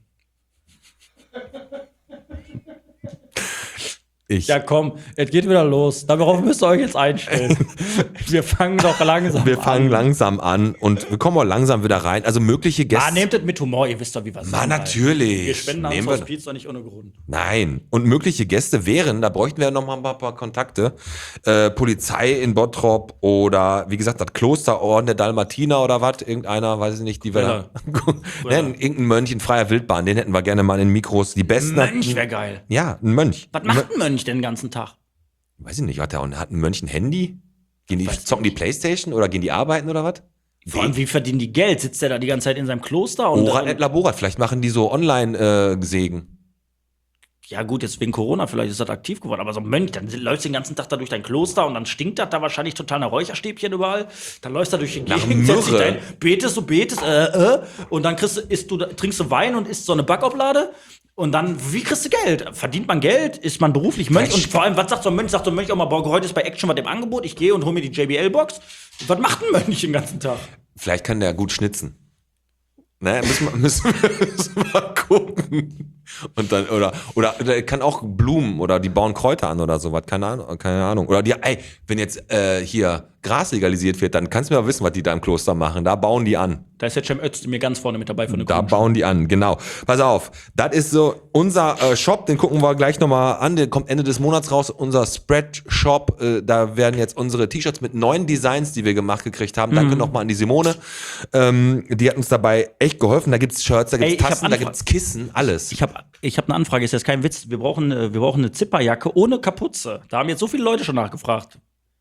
Ja, komm, es geht wieder los. Darauf müsst ihr euch jetzt einstellen. Wir fangen doch langsam an. Wir fangen langsam an und wir kommen auch langsam wieder rein. Also mögliche Gäste. Nehmt es mit Humor, ihr wisst doch, wie wir es natürlich. Wir spenden Nehmen alles wir- aus Pizza nicht ohne Grund. Nein. Und mögliche Gäste wären, da bräuchten wir noch mal ein paar Kontakte. Polizei in Bottrop oder, wie gesagt, das Klosterorden der Dalmatiner oder was. Irgendeiner, weiß ich nicht, die wir da. Nein, irgendein Mönch in freier Wildbahn, den hätten wir gerne mal in Mikros. Die besten. Mönch wäre geil. Ja, ein Mönch. Was macht ein Mönch denn den ganzen Tag? Weiß ich nicht, hat ein Mönch ein Handy? Zocken die Playstation oder gehen die arbeiten oder was? Vor allem, wie verdienen die Geld? Sitzt der da die ganze Zeit in seinem Kloster? Und Orat et Laborat, vielleicht machen die so Online-Sägen. ja gut, jetzt wegen Corona, vielleicht ist das aktiv geworden, aber so ein Mönch, dann läufst du den ganzen Tag da durch dein Kloster und dann stinkt das da wahrscheinlich total nach Räucherstäbchen überall. Dann läufst du da durch die Nach Gegend, setzt dich Myrrhe. dahin, betest und dann trinkst du Wein und isst so eine Backoblade. Und dann, wie kriegst du Geld? Verdient man Geld? Ist man beruflich Mönch? Und vor allem, was sagt so ein Mönch? Sagt so ein Mönch auch mal, boah, heute ist bei Action was im Angebot, ich gehe und hole mir die JBL-Box. Was macht ein Mönch den ganzen Tag? Vielleicht kann der gut schnitzen. Ne, müssen wir mal gucken. Und dann, oder der kann auch Blumen oder die bauen Kräuter an oder sowas, keine Ahnung. Oder wenn jetzt hier Gras legalisiert wird, dann kannst du mir mal wissen, was die da im Kloster machen. Da bauen die an. Da ist jetzt Cem Özdemir ganz vorne mit dabei von der Da bauen die an, genau. Pass auf, das ist so unser Shop, den gucken wir gleich nochmal an. Der kommt Ende des Monats raus, unser Spread-Shop. Da werden jetzt unsere T-Shirts mit neuen Designs, die wir gekriegt haben. Danke nochmal an die Simone. Die hat uns dabei echt geholfen. Da gibt's Shirts, da gibt's Tassen, da gibt's Kissen, alles. Ich hab eine Anfrage, ist jetzt kein Witz. Wir brauchen eine Zipperjacke ohne Kapuze. Da haben jetzt so viele Leute schon nachgefragt.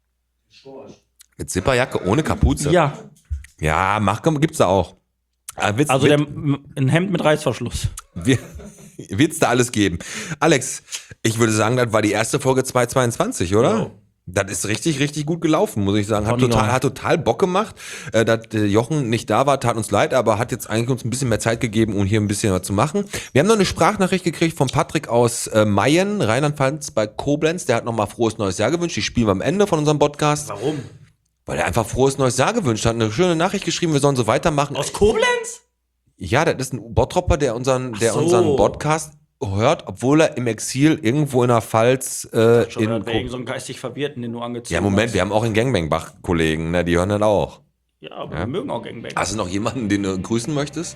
Mit Zipperjacke ohne Kapuze? Ja. Ja, gibt's da auch. Also ein Hemd mit Reißverschluss. Wird's da alles geben. Alex, ich würde sagen, das war die erste Folge 2022, oder? Ja. Das ist richtig, richtig gut gelaufen, muss ich sagen. Hat Conny total Bock gemacht. Dass Jochen nicht da war, tat uns leid, aber hat jetzt eigentlich uns ein bisschen mehr Zeit gegeben, um hier ein bisschen was zu machen. Wir haben noch eine Sprachnachricht gekriegt von Patrick aus Mayen, Rheinland-Pfalz bei Koblenz. Der hat nochmal frohes neues Jahr gewünscht. Die spielen wir am Ende von unserem Podcast. Warum? Weil er einfach frohes neues Jahr gewünscht hat. Eine schöne Nachricht geschrieben, wir sollen so weitermachen. Aus Koblenz? Ja, das ist ein Bottropper, der unseren so. Podcast hört, obwohl er im Exil irgendwo in der Pfalz Wegen so einem geistig Verwirrten, den du angezogen Ja, Moment, hast. wir haben auch in Gangbang-Bach Kollegen, ne, die hören das auch. Ja, aber wir mögen auch Gangbang. Hast du noch jemanden, den du grüßen möchtest?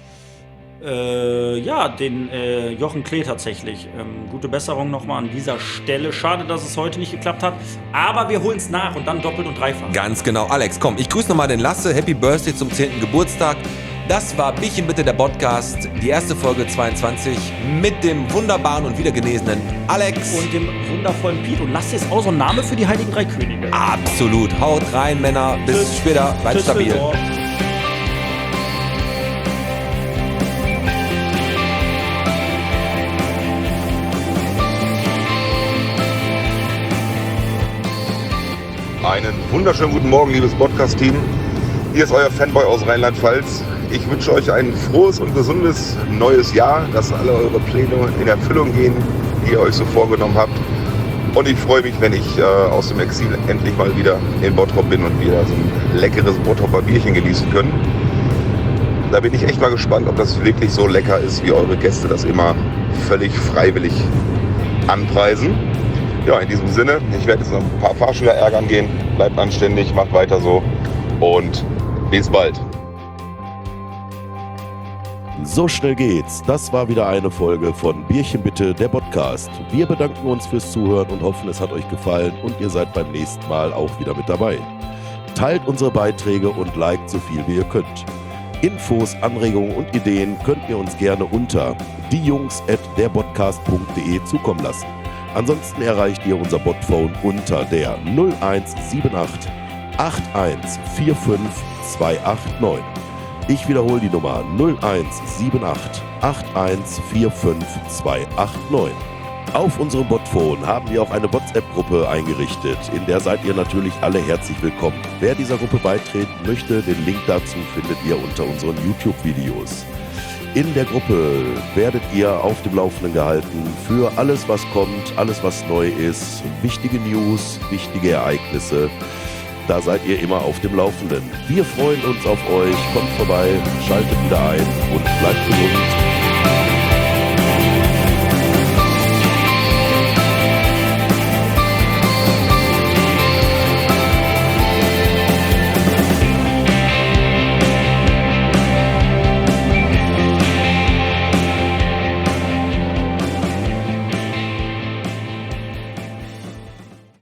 Ja, den Jochen Klee tatsächlich. Gute Besserung nochmal an dieser Stelle. Schade, dass es heute nicht geklappt hat. Aber wir holen es nach und dann doppelt und dreifach. Ganz genau. Alex, komm, ich grüße nochmal den Lasse. Happy Birthday zum 10. Geburtstag. Das war Bierchen bitte, der Podcast. Die erste Folge 22 mit dem wunderbaren und wiedergenesenen Alex. Und dem wundervollen Piet. Und lasst jetzt auch so ein Name für die Heiligen Drei Könige. Absolut. Haut rein, Männer. Bis später. Bleibt stabil. Düsseldorf. Einen wunderschönen guten Morgen, liebes Podcast-Team. Hier ist euer Fanboy aus Rheinland-Pfalz. Ich wünsche euch ein frohes und gesundes neues Jahr, dass alle eure Pläne in Erfüllung gehen, die ihr euch so vorgenommen habt. Und ich freue mich, wenn ich aus dem Exil endlich mal wieder in Bottrop bin und wir so ein leckeres Bottroper Bierchen genießen können. Da bin ich echt mal gespannt, ob das wirklich so lecker ist, wie eure Gäste das immer völlig freiwillig anpreisen. Ja, in diesem Sinne, ich werde jetzt noch ein paar Fahrschüler ärgern gehen. Bleibt anständig, macht weiter so und bis bald. So schnell geht's. Das war wieder eine Folge von Bierchen bitte, der Podcast. Wir bedanken uns fürs Zuhören und hoffen, es hat euch gefallen und ihr seid beim nächsten Mal auch wieder mit dabei. Teilt unsere Beiträge und liked so viel wie ihr könnt. Infos, Anregungen und Ideen könnt ihr uns gerne unter diejungs@derpodcast.de zukommen lassen. Ansonsten erreicht ihr unser Botphone unter der 0178 8145 289. Ich wiederhole die Nummer 0178 8145 289. Auf unserem Botphone haben wir auch eine WhatsApp-Gruppe eingerichtet, in der seid ihr natürlich alle herzlich willkommen. Wer dieser Gruppe beitreten möchte, den Link dazu findet ihr unter unseren YouTube-Videos. In der Gruppe werdet ihr auf dem Laufenden gehalten für alles, was kommt, alles, was neu ist, wichtige News, wichtige Ereignisse. Da seid ihr immer auf dem Laufenden. Wir freuen uns auf euch. Kommt vorbei, schaltet wieder ein und bleibt gesund.